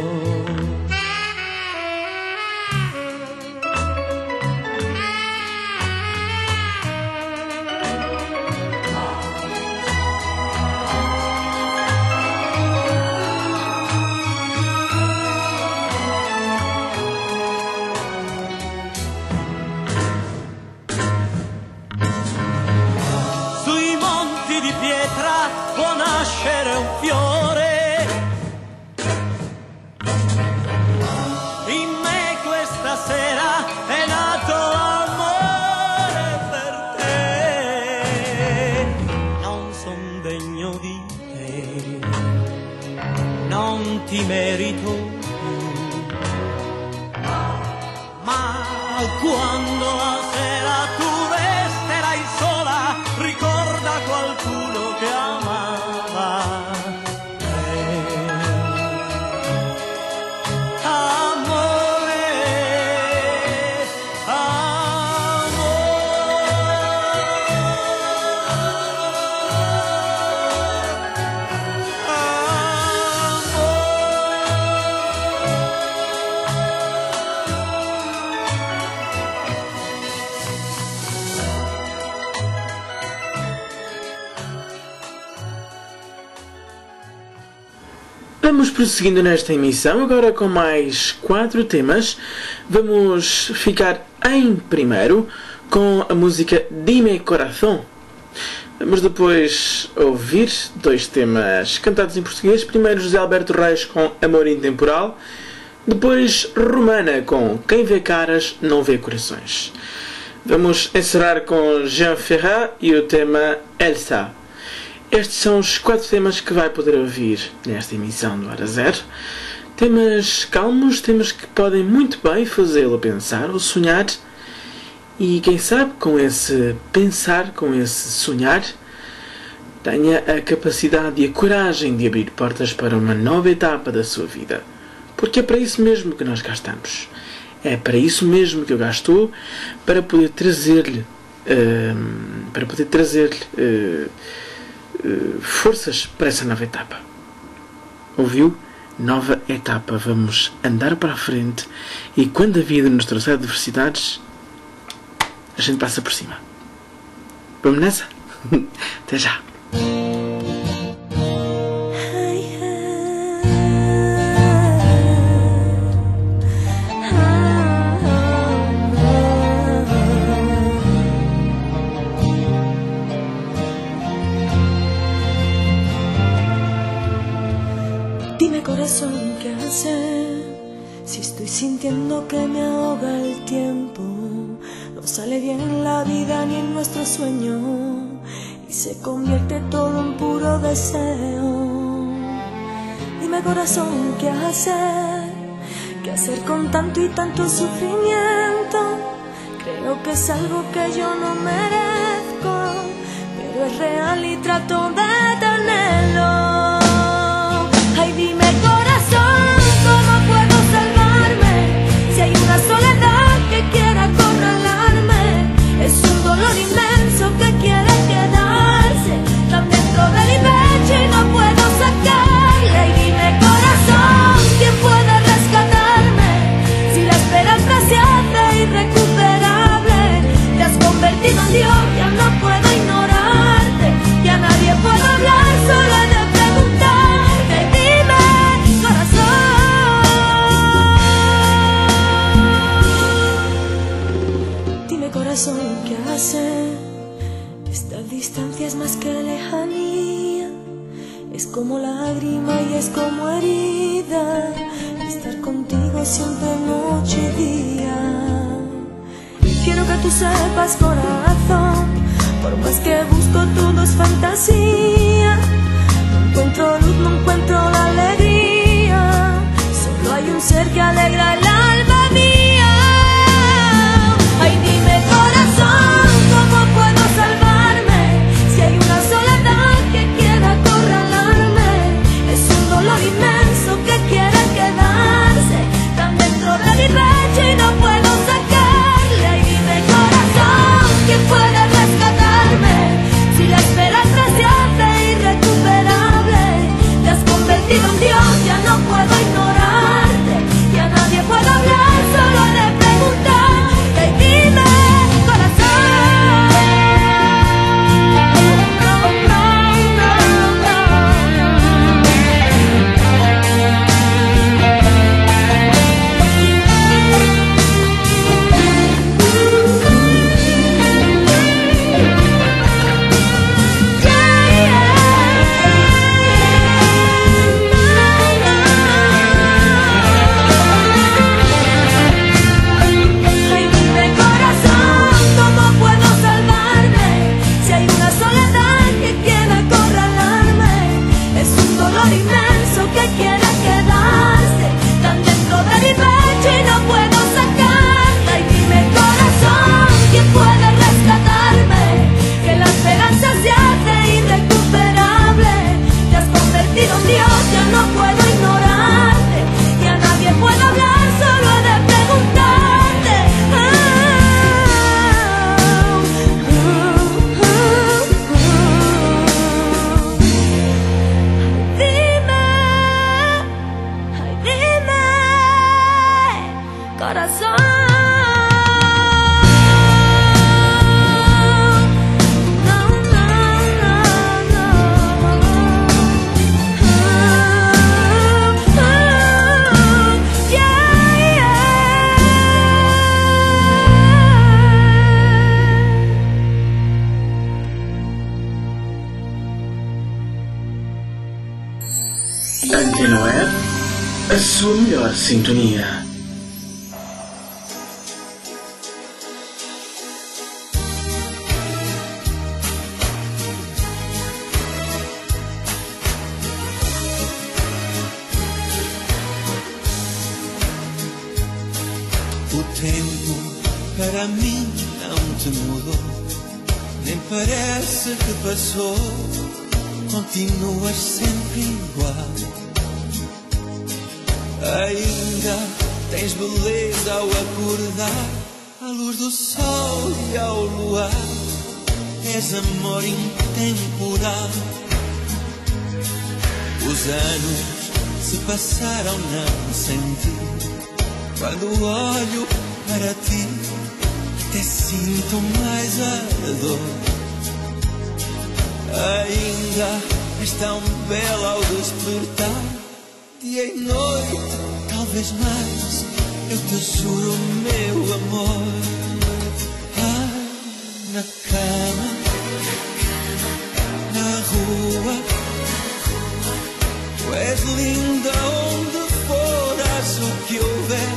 C: sera è nato l'amore per te. Non son degno di te, non ti merito più, ma quando la sera tu resterai sola, ricorda qualcuno che amava.
A: Vamos prosseguindo nesta emissão, agora com mais quatro temas. Vamos ficar em primeiro com a música Dime Corazón. Vamos depois ouvir dois temas cantados em português. Primeiro José Alberto Reis com Amor Intemporal. Depois Romana com Quem vê caras não vê corações. Vamos encerrar com Jean Ferrat e o tema Elsa. Estes são os quatro temas que vai poder ouvir nesta emissão do Hora Zero. Temas calmos, temas que podem muito bem fazê-lo pensar ou sonhar. E quem sabe, com esse pensar, com esse sonhar, tenha a capacidade e a coragem de abrir portas para uma nova etapa da sua vida. Porque é para isso mesmo que nós cá estamos. É para isso mesmo que eu cá estou, para poder trazer-lhe, uh, para poder trazer-lhe uh, uh, forças para essa nova etapa. Ouviu? Nova etapa. Vamos andar para a frente e quando a vida nos trouxer adversidades, a gente passa por cima. Vamos nessa? Até já!
F: Corazón, ¿qué hacer? Si estoy sintiendo que me ahoga el tiempo, no sale bien en la vida ni en nuestro sueño, y se convierte todo en puro deseo. Dime corazón, ¿qué hacer? ¿Qué hacer con tanto y tanto sufrimiento? Creo que es algo que yo no merezco, pero es real y trato de tenerlo. Ay, dime corazón, ¿cómo puedo salvarme? Si hay una soledad que quiera acorralarme, es un dolor inmenso que quiere quedarse tan dentro de mi pecho y no puedo sacarle. Ay, dime corazón, ¿quién puede rescatarme? Si la esperanza se hace irrecuperable, te has convertido en Dios, ya no puedo ignorarte, ya nadie puede hablar, solo he de preguntar. Corazón, ¿qué hacer? Esta distancia es más que lejanía, es como lágrima y es como herida, estar contigo siempre noche y día. Quiero que tú sepas corazón, por más que busco todo es fantasía, no encuentro luz, no encuentro la alegría, solo hay un ser que alegra el alma mía. Ay, dime corazón, ¿cómo puedo salvarme? Si hay una soledad que quiera acorralarme, es un dolor inmenso que quiere quedarse tan dentro de mi pecho y no puedo sacarle. Ay, dime corazón, ¿quién puede rescatarme? Si la esperanza se hace irrecuperable, te has convertido en Dios, ya no puedo ignorarte, ya nadie puede soledad que quiere acorralarme, es un dolor inmenso que quiere quedarse tan dentro de mi pecho y no puedo sacarla. Y dime corazón, ¿quién puede rescatarme? Que la esperanza se hace irrecuperable. Te has convertido en Dios, ya no puedo ignorarte, y a nadie puedo hablar, solo he de preguntarte. Dime, ay dime, corazón.
A: Antena Web, a sua melhor sintonia.
N: O tempo para mim não te mudou, nem parece que passou, continuas sempre igual. Ainda tens beleza ao acordar, à luz do sol e ao luar, és amor intemporal. Os anos se passaram, não senti, quando olho para ti, até sinto mais a dor. Ainda és tão bela ao despertar, dia e noite, talvez mais, eu te juro, meu amor. Ah, na cama, na rua, tu és linda onde foras, o que houver,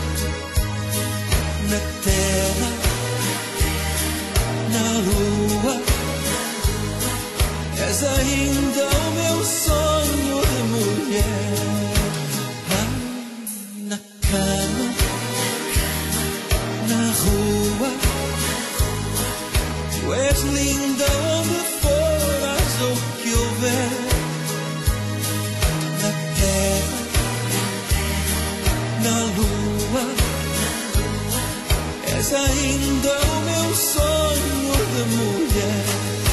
N: na terra, na lua, és ainda o meu sonho de mulher. Na cama, na rua, tu és linda onde foras, ou que houver, na terra, na lua, és ainda o meu sonho de mulher.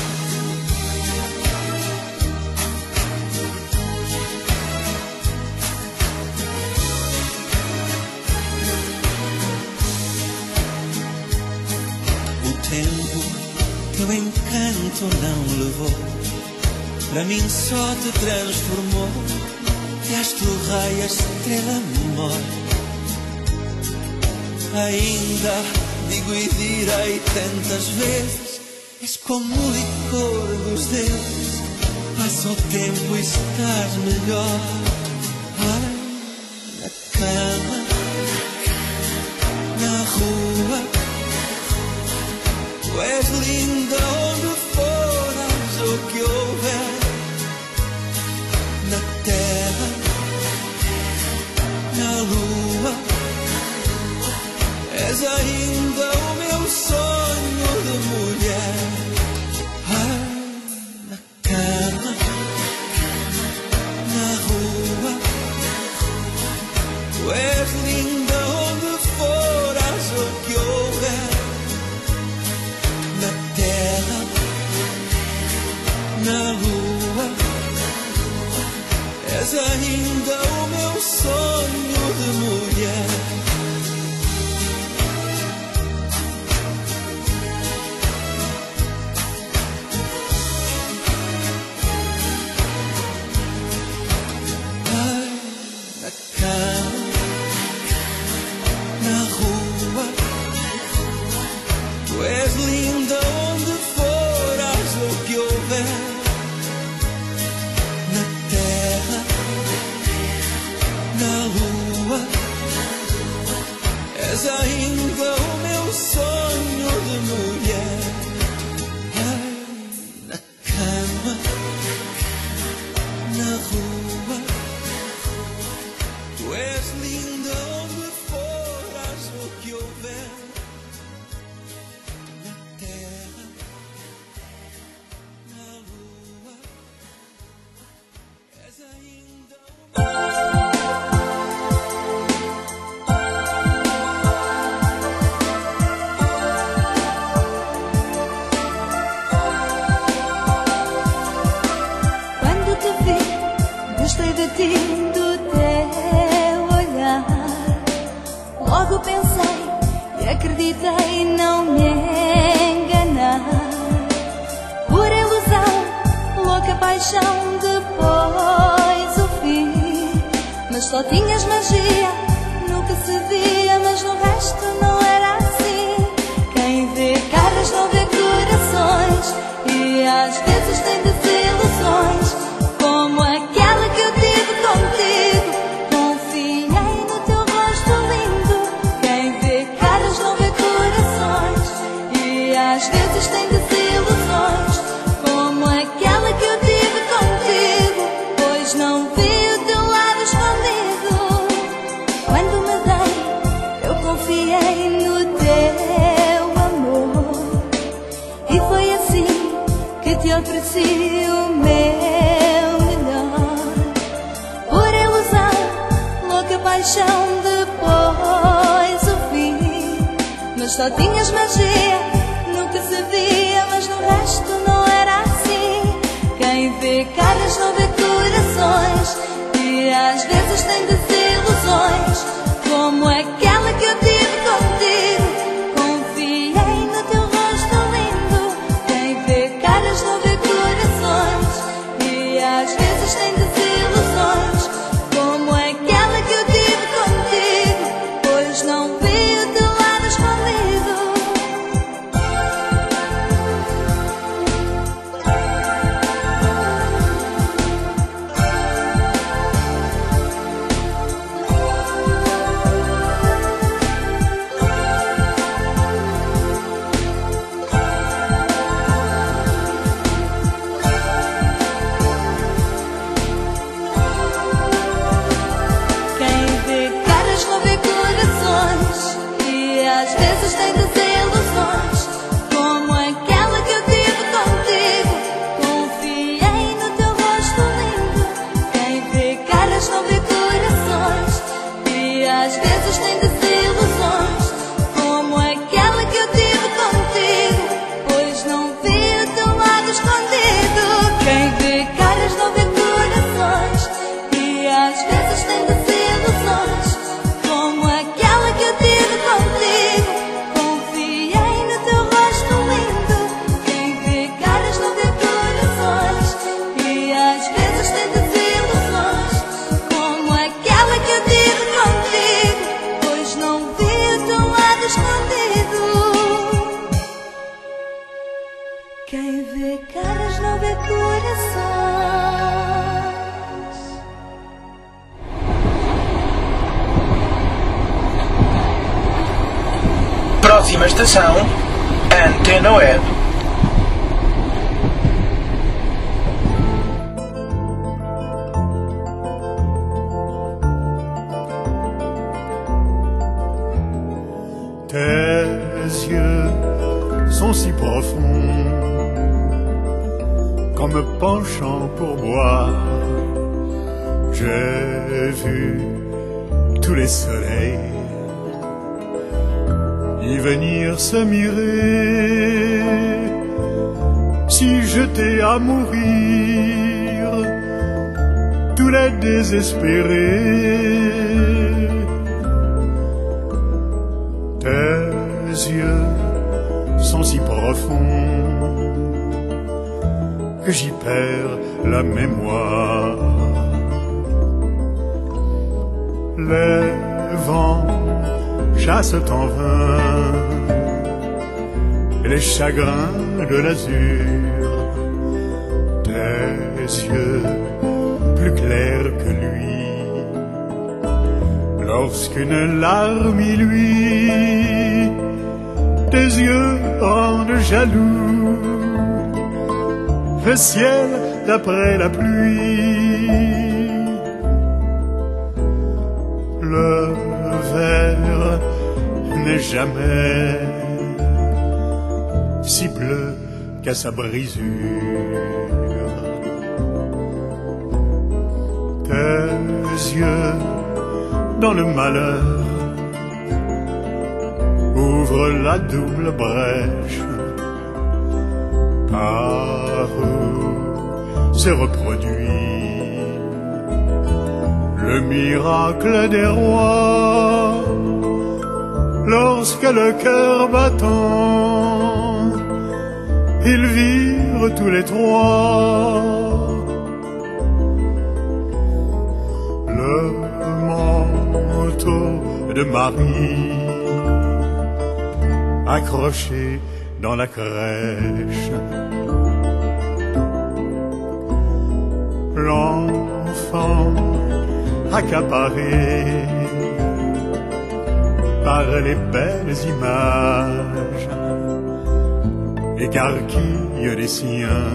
N: Tempo, teu encanto não levou, para mim só te transformou, és tu raio, a estrela mor. Ainda digo e direi tantas vezes, és como o licor dos deuses, passa o tempo e estás melhor. Ai, na cama, na rua, tu és linda onde foras, o que houver, na terra, na lua, és ainda o meu sonho de mulher. Ah, na cama, na rua, tu és linda onde foras, o que houver, na terra, na lua, és ainda o meu sonho de mulher. Ai, na cama, na rua, tu és linda onde foras, o que houver, na terra, na lua,
F: acreditei não me enganar. Pura ilusão, louca paixão, depois o fim. Mas só tinhas magia no que se via, mas no resto não era assim. Quem vê caras não vê corações, e às vezes tem desilusões, como aquela que eu tive contigo. Confiei no teu rosto lindo. Quem vê caras não vê corações, e às vezes tem desilusões, como aquela que eu tive contigo. Pois não vi o teu lado escondido. Quando me dei, eu confiei no teu amor, e foi assim que te ofereci o meu melhor. Por ilusão, louca paixão, depois o fim. Mas só tinhas magia no que se via, mas no resto não era assim. Quem vê caras não vê corações, e às vezes tem desilusões, como aquela que eu tive contigo. Confiei no teu rosto lindo. Quem vê caras não vê corações, e às vezes tem desilusões, como aquela que eu tive contigo. Pois não vi o teu lado escondido. Quem vê caras não vê corações, e às vezes tem desilusões, como aquela que eu tive contigo. Confiei no teu rosto lindo. Quem vê caras não vê corações, e às vezes tem desilusões, como aquela que eu tive contigo. Pois não vi o teu lado escondido. Quem vê caras não vê corações, e às vezes tem desilusões, como aquela que eu tive contigo. Confiei no teu rosto lindo. Quem vê caras não vê corações, e às vezes tem desilusões, como aquela que eu tive contigo. Pois não vi o teu lado escondido. Quem vê caras não vê corações.
H: Próxima estação, Antena Web.
O: Tes yeux sont si profonds qu'en me penchant pour boire, j'ai vu tous les soleils y venir se mirer, si jetés à mourir, tous les désespérés. Tes yeux sont si profonds que j'y perds la mémoire. Les vents chassent en vain les chagrins de l'azur. Tes yeux plus clairs que lui, lorsqu'une larme y luit, tes yeux rendent jaloux le ciel d'après la pluie. Le verre n'est jamais si bleu qu'à sa brisure. Tes yeux dans le malheur ouvrent la double brèche par où se reproduit le miracle des rois. lorsque le cœur battant, ils virent tous les trois le manteau de Marie accroché dans la crèche. L'enfant accaparé par les belles images écarquille des siens,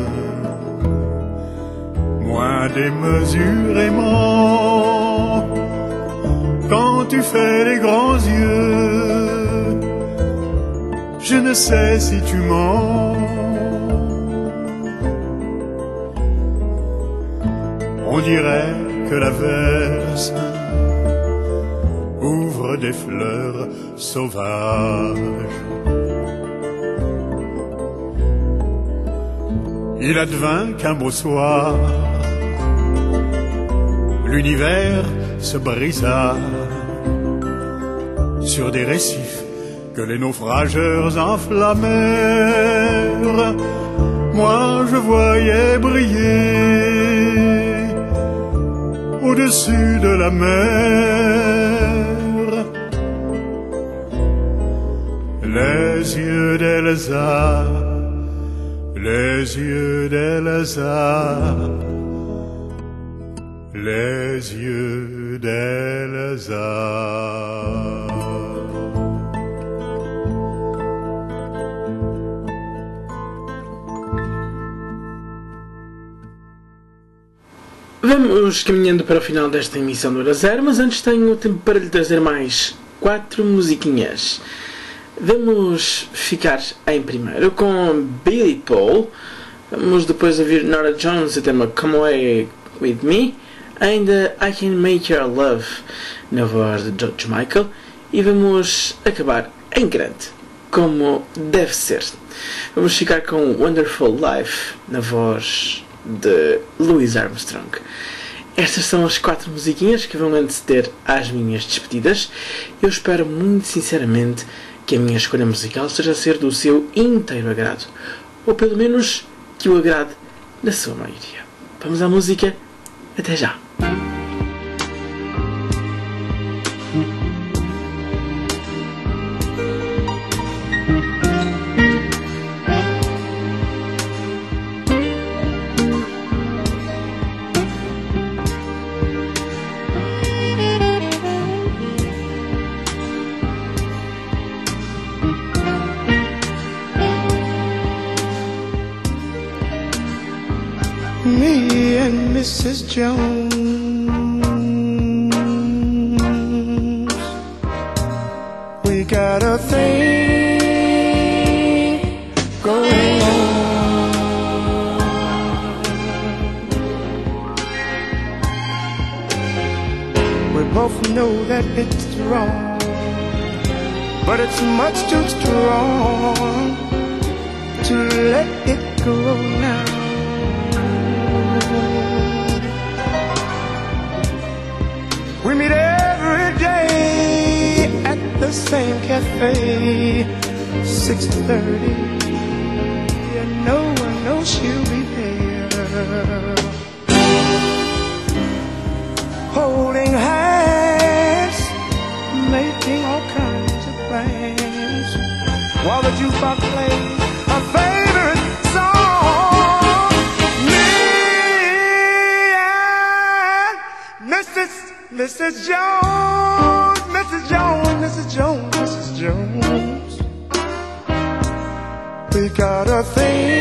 O: moins démesurément. Quand tu fais les grands yeux, je ne sais si tu mens. On dirait que l'averse ouvre des fleurs sauvages. Il advint qu'un beau soir, l'univers se brisa sur des récifs que les naufrageurs enflammèrent. Moi je voyais briller au-dessus de la mer les yeux d'Elsa, les yeux d'Elsa, les yeux d'Elsa.
A: Vamos caminhando para o final desta emissão do Hora Zero, mas antes tenho tempo para lhe trazer mais quatro musiquinhas. Vamos ficar em primeiro com Billy Paul. Vamos depois ouvir Norah Jones e o tema Come Away With Me. Ainda I Can Make Your Love na voz de George Michael. E vamos acabar em grande, como deve ser. Vamos ficar com Wonderful Life na voz de Louis Armstrong. Estas são as quatro musiquinhas que vão anteceder às minhas despedidas. Eu espero muito sinceramente que a minha escolha musical seja a ser do seu inteiro agrado, ou pelo menos que o agrade na sua maioria. Vamos à música. Até já!
B: Me and Missus Jones, we got a thing going on. We both know that it's wrong, but it's much too strong to let it go now. We meet every day at the same cafe, six thirty, and no one knows she'll be there. Holding hands, making all kinds of plans, while the jukebox plays our favorite song. Me and Missus Missus Jones, Missus Jones, Missus Jones, Missus Jones, we got a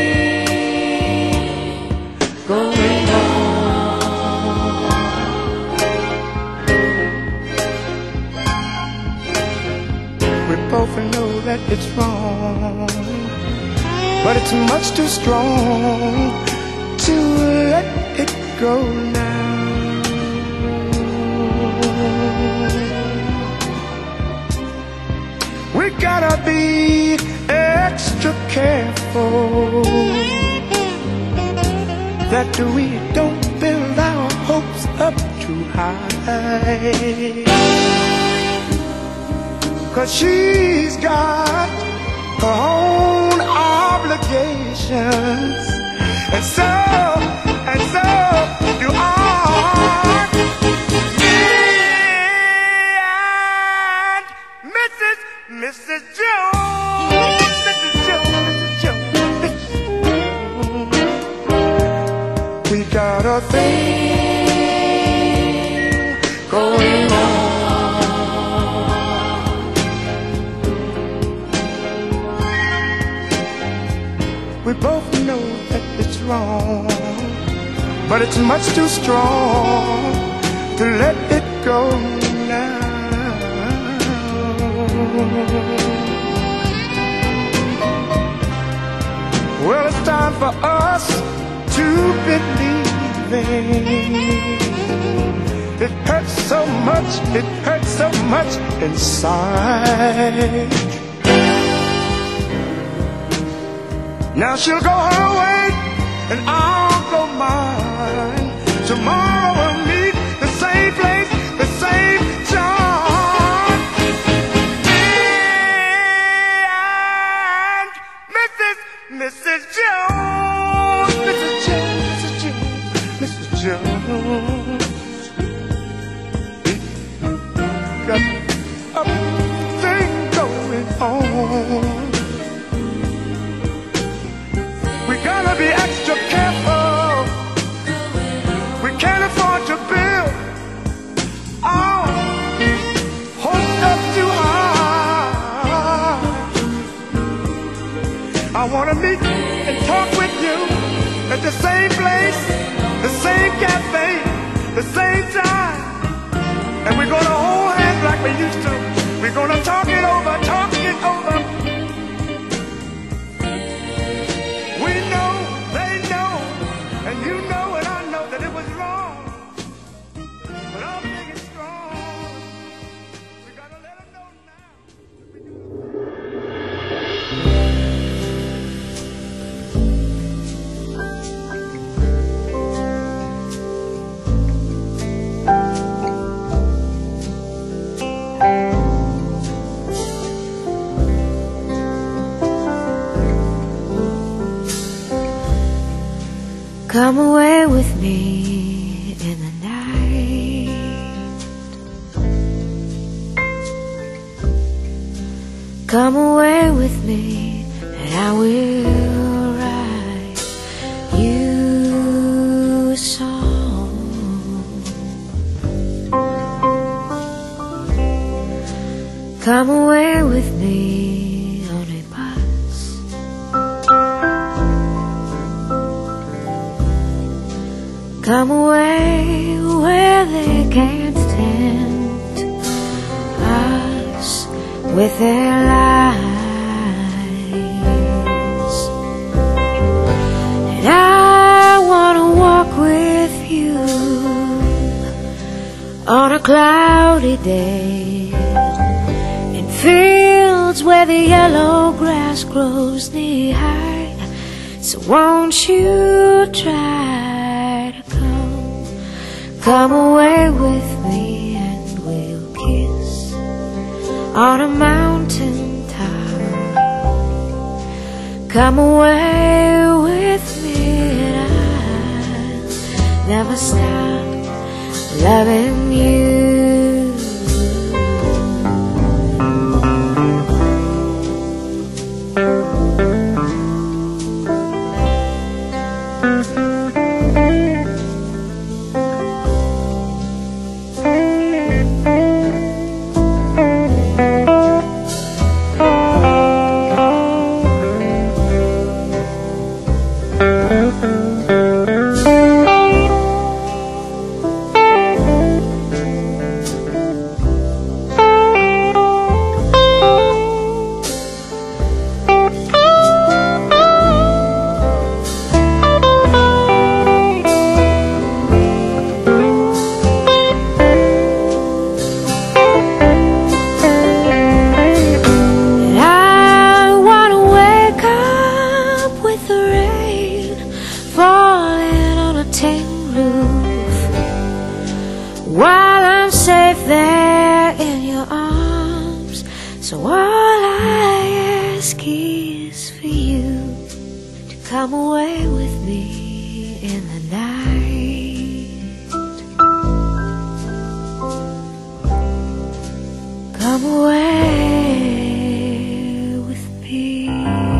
B: thing going on. We both know that it's wrong, but it's much too strong to let it go now. We gotta be extra careful that we don't build our hopes up too high, 'cause she's got her own obligations. And so, and so do I. Missus Jones, Missus Jones, Missus Jones, Missus Jones. We got a thing going on. We both know that it's wrong, but it's much too strong to let it go now. Well, it's time for us to believe it. It hurts so much, it hurts so much inside. Now she'll go her way and I'll go mine. Tomorrow we'll meet the same place, the same time. Missus Jones, Missus Jones, Missus Jones, Missus Jones. Got a thing going on. We gotta be extra careful. We can't afford to build our hopes up too high. I wanna meet and talk with you at the same place, the same cafe, the same time. And we're gonna hold hands like we used to. We're gonna talk it over, talk it over. We know, they know, and you know and I know that it was wrong. But I'm thinking strong. We gotta let them know now.
E: Come away with me in the night. Come away with me and I will write you a song. Come away with me on a bus. Come away where they can't tempt us with their lies. And I wanna walk with you on a cloudy day in fields where the yellow grass grows knee high. So won't you try to come, come away with me and we'll kiss on a mountain top. Come away with me and I'll never stop loving you. So all I ask is for you to come away with me in the night. Come away with me.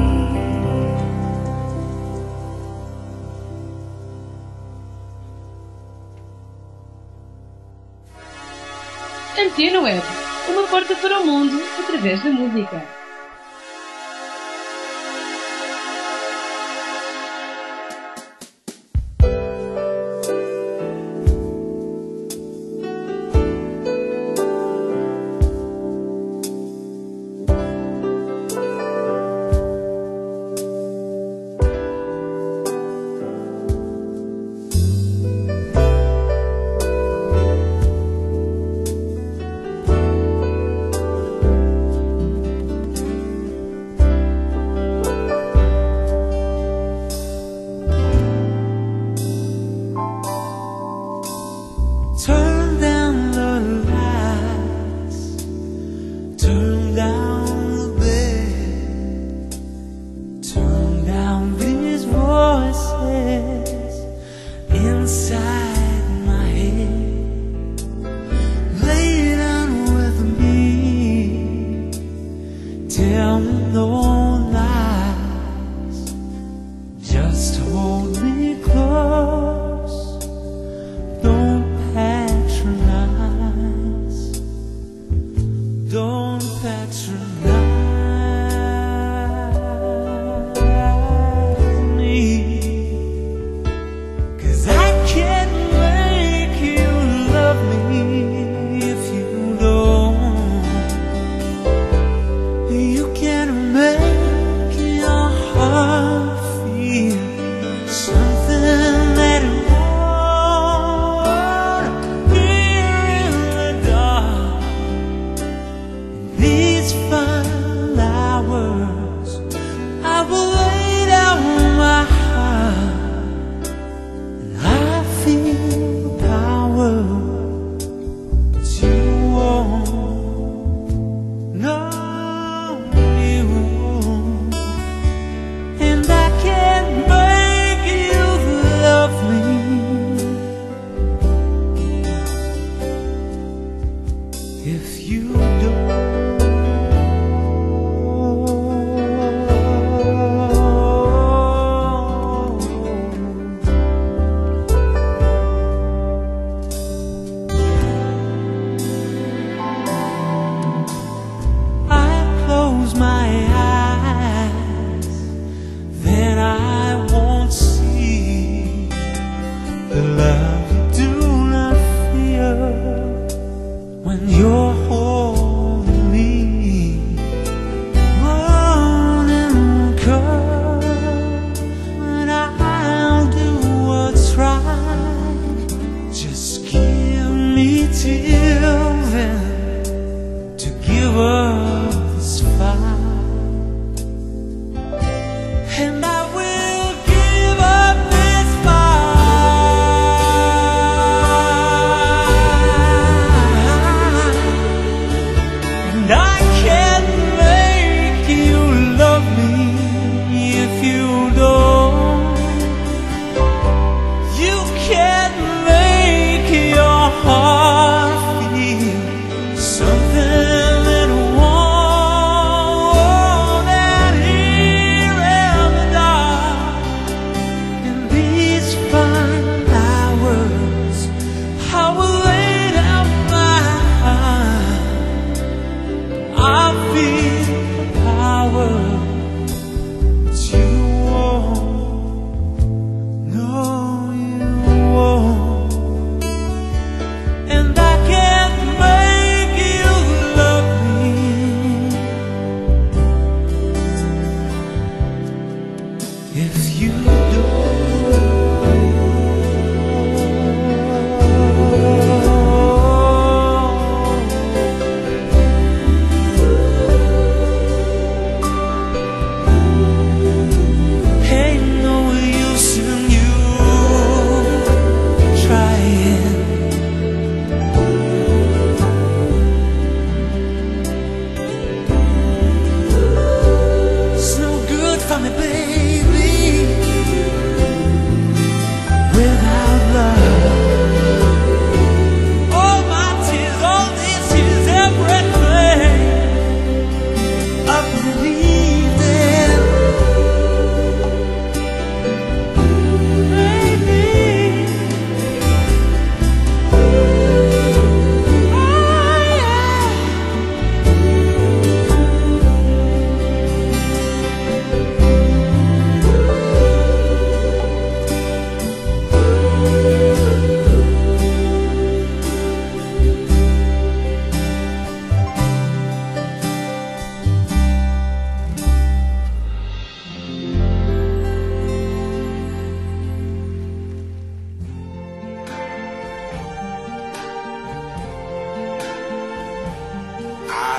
D: Antena Web, uma porta para o mundo através da música.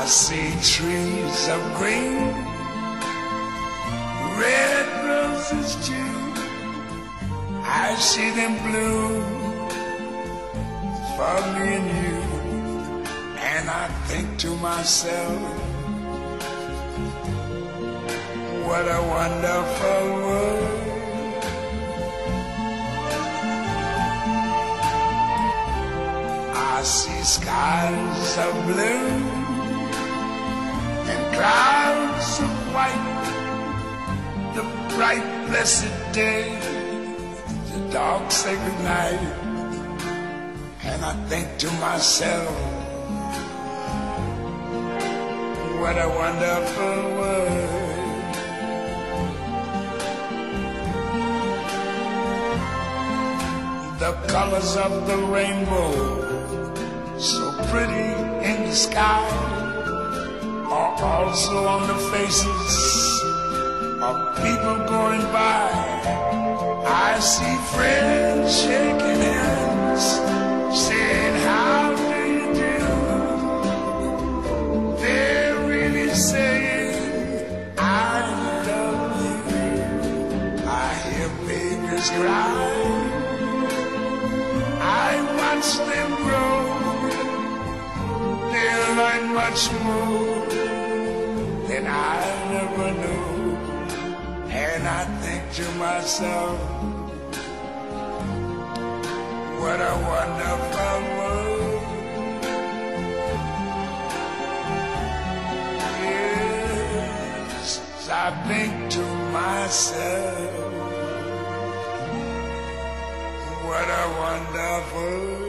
B: see trees of green, red roses too. I see them bloom for me and you. And I think to myself, what a wonderful world. I see skies of blue and clouds of white, the bright blessed day, the dark sacred night. And I think to myself, what a wonderful world. The colors of the rainbow, so pretty in the sky, are also on the faces of people going by. I see friends shaking hands, saying how do you do. They're really saying I love you. I hear babies cry, I watch them grow. They learn much more than I never knew. And I think to myself, what a wonderful world. Yes, I think to myself, what a wonderful world.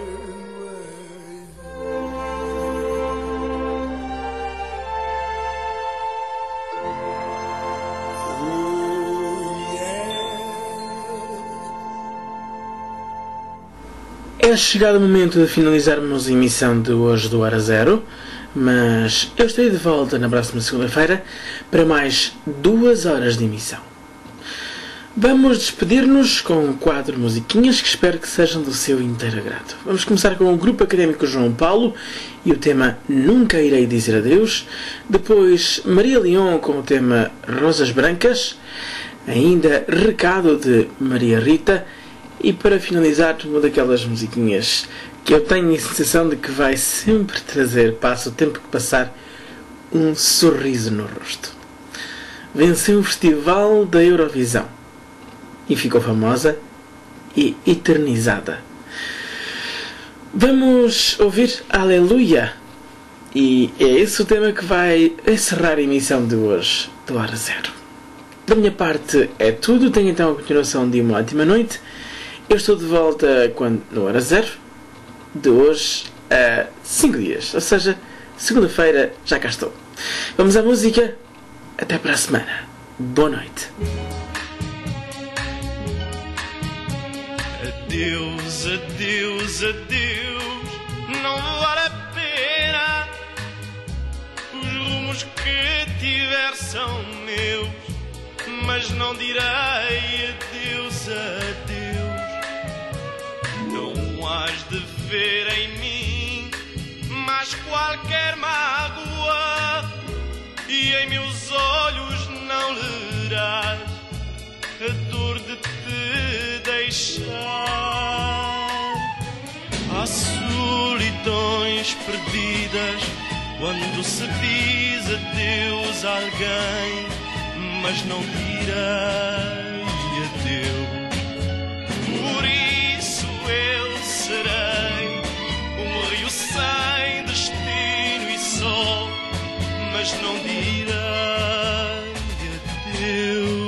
A: É chegado o momento de finalizarmos a emissão de hoje do Hora Zero, mas eu estarei de volta na próxima segunda-feira para mais duas horas de emissão. Vamos despedir-nos com quatro musiquinhas que espero que sejam do seu inteiro agrado. Vamos começar com o Grupo Académico João Paulo e o tema Nunca Irei Dizer Adeus. Depois Maria Leão com o tema Rosas Brancas. Ainda Recado de Maria Rita. E para finalizar, uma daquelas musiquinhas que eu tenho a sensação de que vai sempre trazer, passa o tempo que passar, um sorriso no rosto. Venceu o Festival da Eurovisão e ficou famosa e eternizada. Vamos ouvir Aleluia, e é esse o tema que vai encerrar a emissão de hoje do Hora Zero. Da minha parte é tudo. Tenho então a continuação de uma ótima noite. Eu estou de volta quando, no Hora Zero de hoje a cinco dias, ou seja, segunda-feira já cá estou. Vamos à música. Até para a semana. Boa noite.
I: Adeus, adeus, adeus, não vale a pena. Os rumos que tiver são meus, mas não direi adeus, adeus. Não hás de ver em mim mais qualquer mágoa, e em meus olhos não lerás a dor de te deixar. Há solidões perdidas quando se diz adeus a alguém, mas não direi adeus. Por isso eu serei um rio sem destino e sol, mas não direi adeus.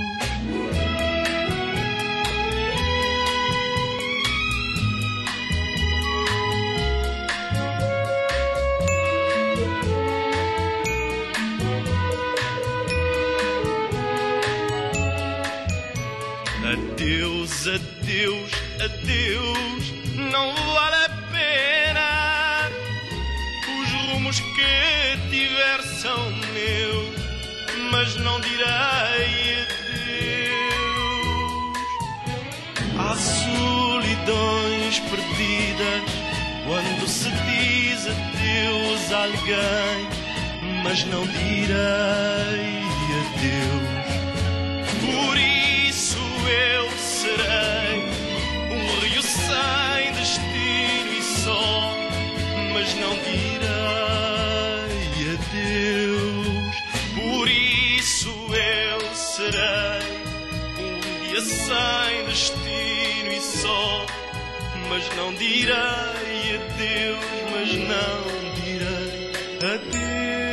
I: Adeus, adeus, adeus, não vale a pena. Os rumos que tiver são meus, mas não direi adeus. Há solidões perdidas quando se diz adeus a alguém, mas não direi adeus. Por isso eu serei um rio sem destino e só, mas não direi adeus. Por isso eu serei um dia sem destino e só, mas não direi adeus, mas não direi adeus.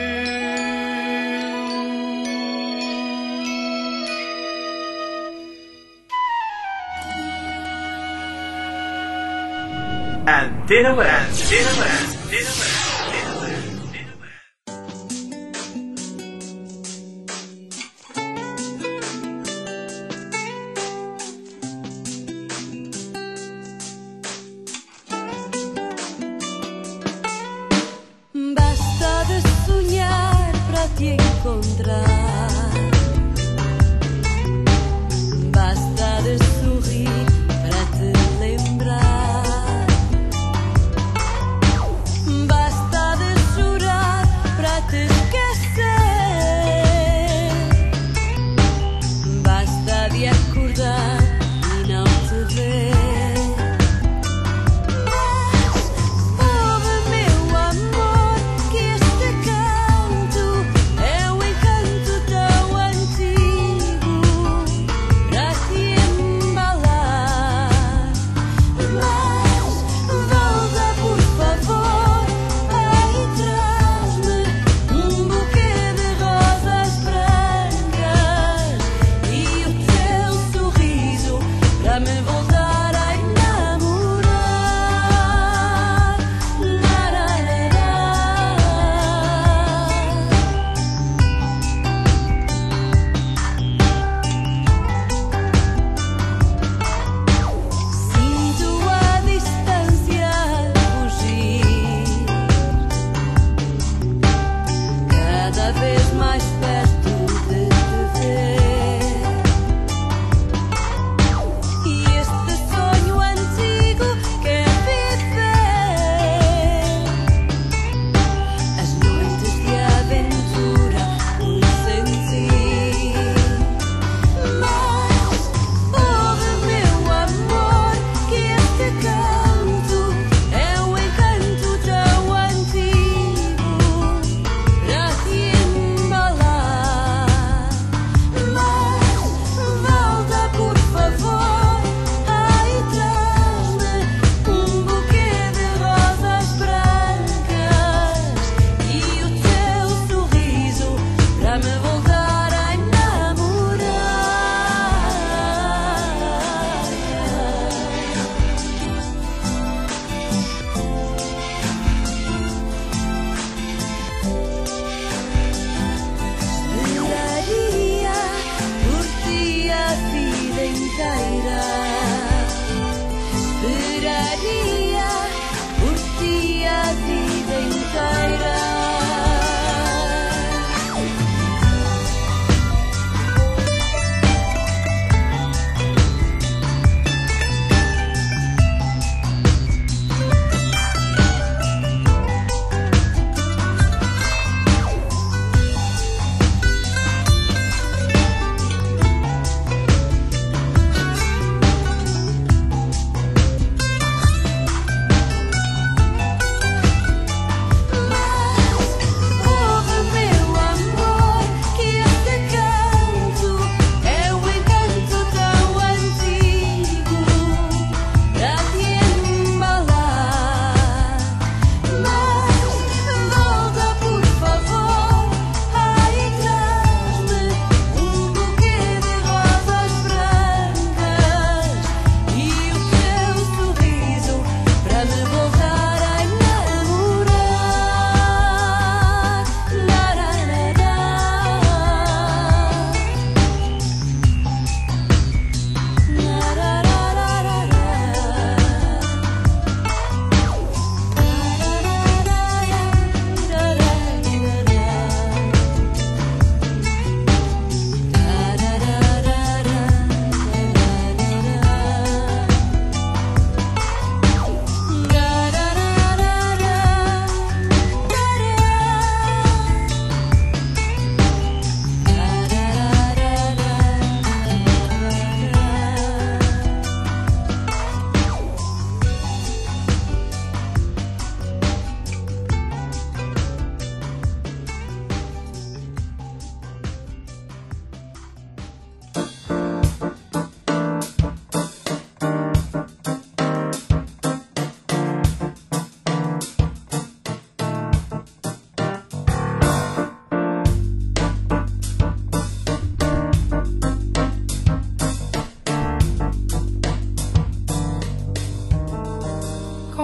H: Antena West. Antena West. Antena West.
F: Basta de sonhar para te encontrar. Basta de sorrir para te lembrar. Basta de chorar para te esquecer. Basta de acordar e não te ver.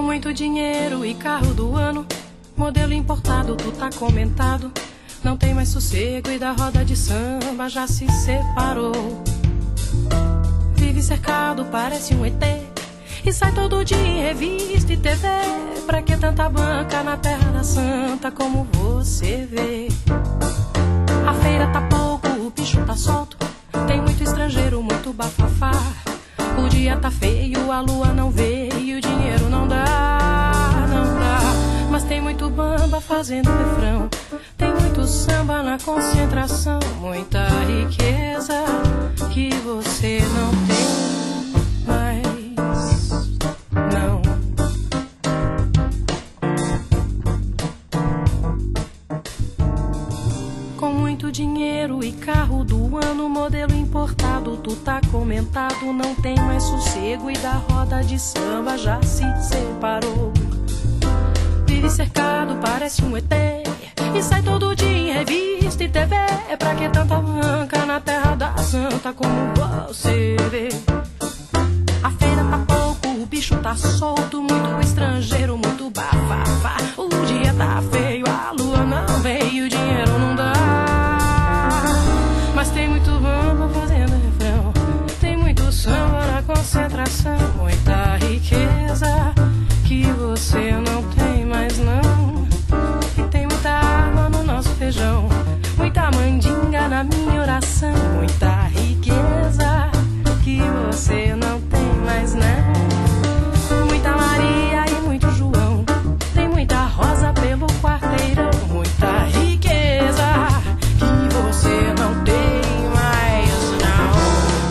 P: muito dinheiro e carro do ano, modelo importado, tu tá comentado. Não tem mais sossego e da roda de samba já se separou. Vive cercado, parece um E T, e sai todo dia em revista e T V. Pra que tanta banca na terra da santa, como você vê? A feira tá pouco, o bicho tá solto, tem muito estrangeiro, muito bafafá. O dia tá feio, a lua não veio, o dinheiro não dá, não dá. Mas tem muito bamba fazendo refrão, tem muito samba na concentração, muita riqueza que você não tem mais, não. Com muito dinheiro e carro do ano, modelo importado, tu tá comentado. Não tem mais sossego e da roda de samba já se separou. Vive cercado, parece um E T, e sai todo dia em revista e T V. É pra que tanta banca na terra da santa, como você vê? A feira tá pouco, o bicho tá solto, muito estrangeiro, muito bafafá. O dia tá feio, a lua não veio, o dinheiro não dá. Mas tem muito bamba fazendo refrão, tem muito samba na concentração, muita riqueza que você não tem mais não. E tem muita água no nosso feijão, muita mandinga na minha oração, muita riqueza que você não tem mais não. Muita Maria e muito João, tem muita rosa pelo quarteirão, muita riqueza que você não tem mais não.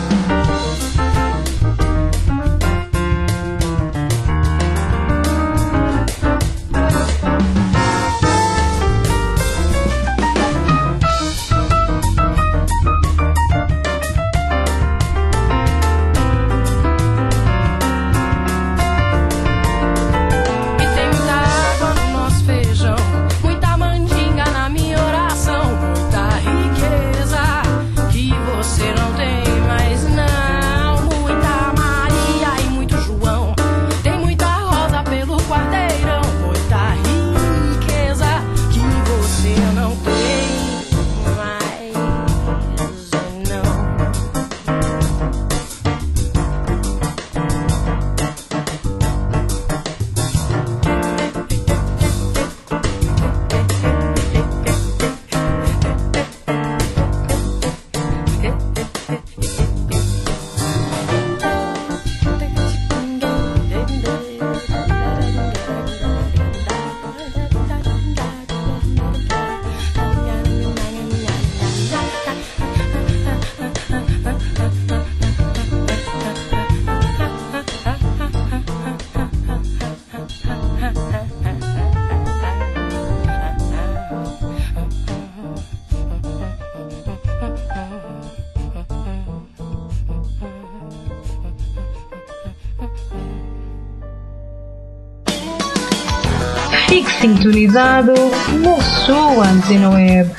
D: Fique sintonizado na sua Antena Web.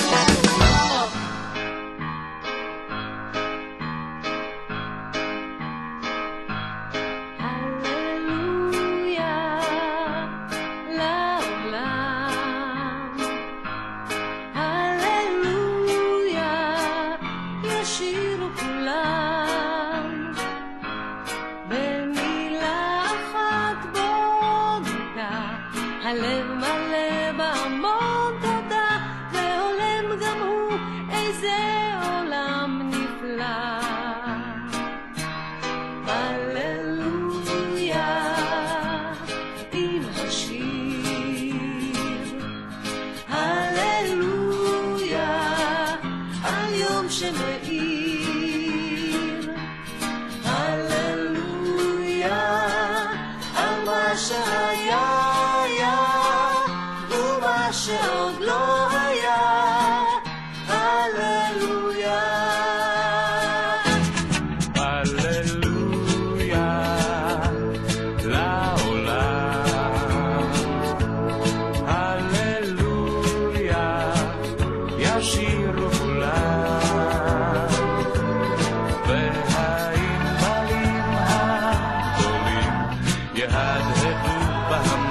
F: הלב מלא בהמון תודה, והולם גם הוא, איזה עולם נפלא. הללויה עם השיר, הללויה על יום שמאיר, הללויה על מה שהיה שעוד לא היה, הללויה.
J: הללויה לעולם, הללויה ישירו כולם, והענבלים הגדולים יהדהדו Bahama.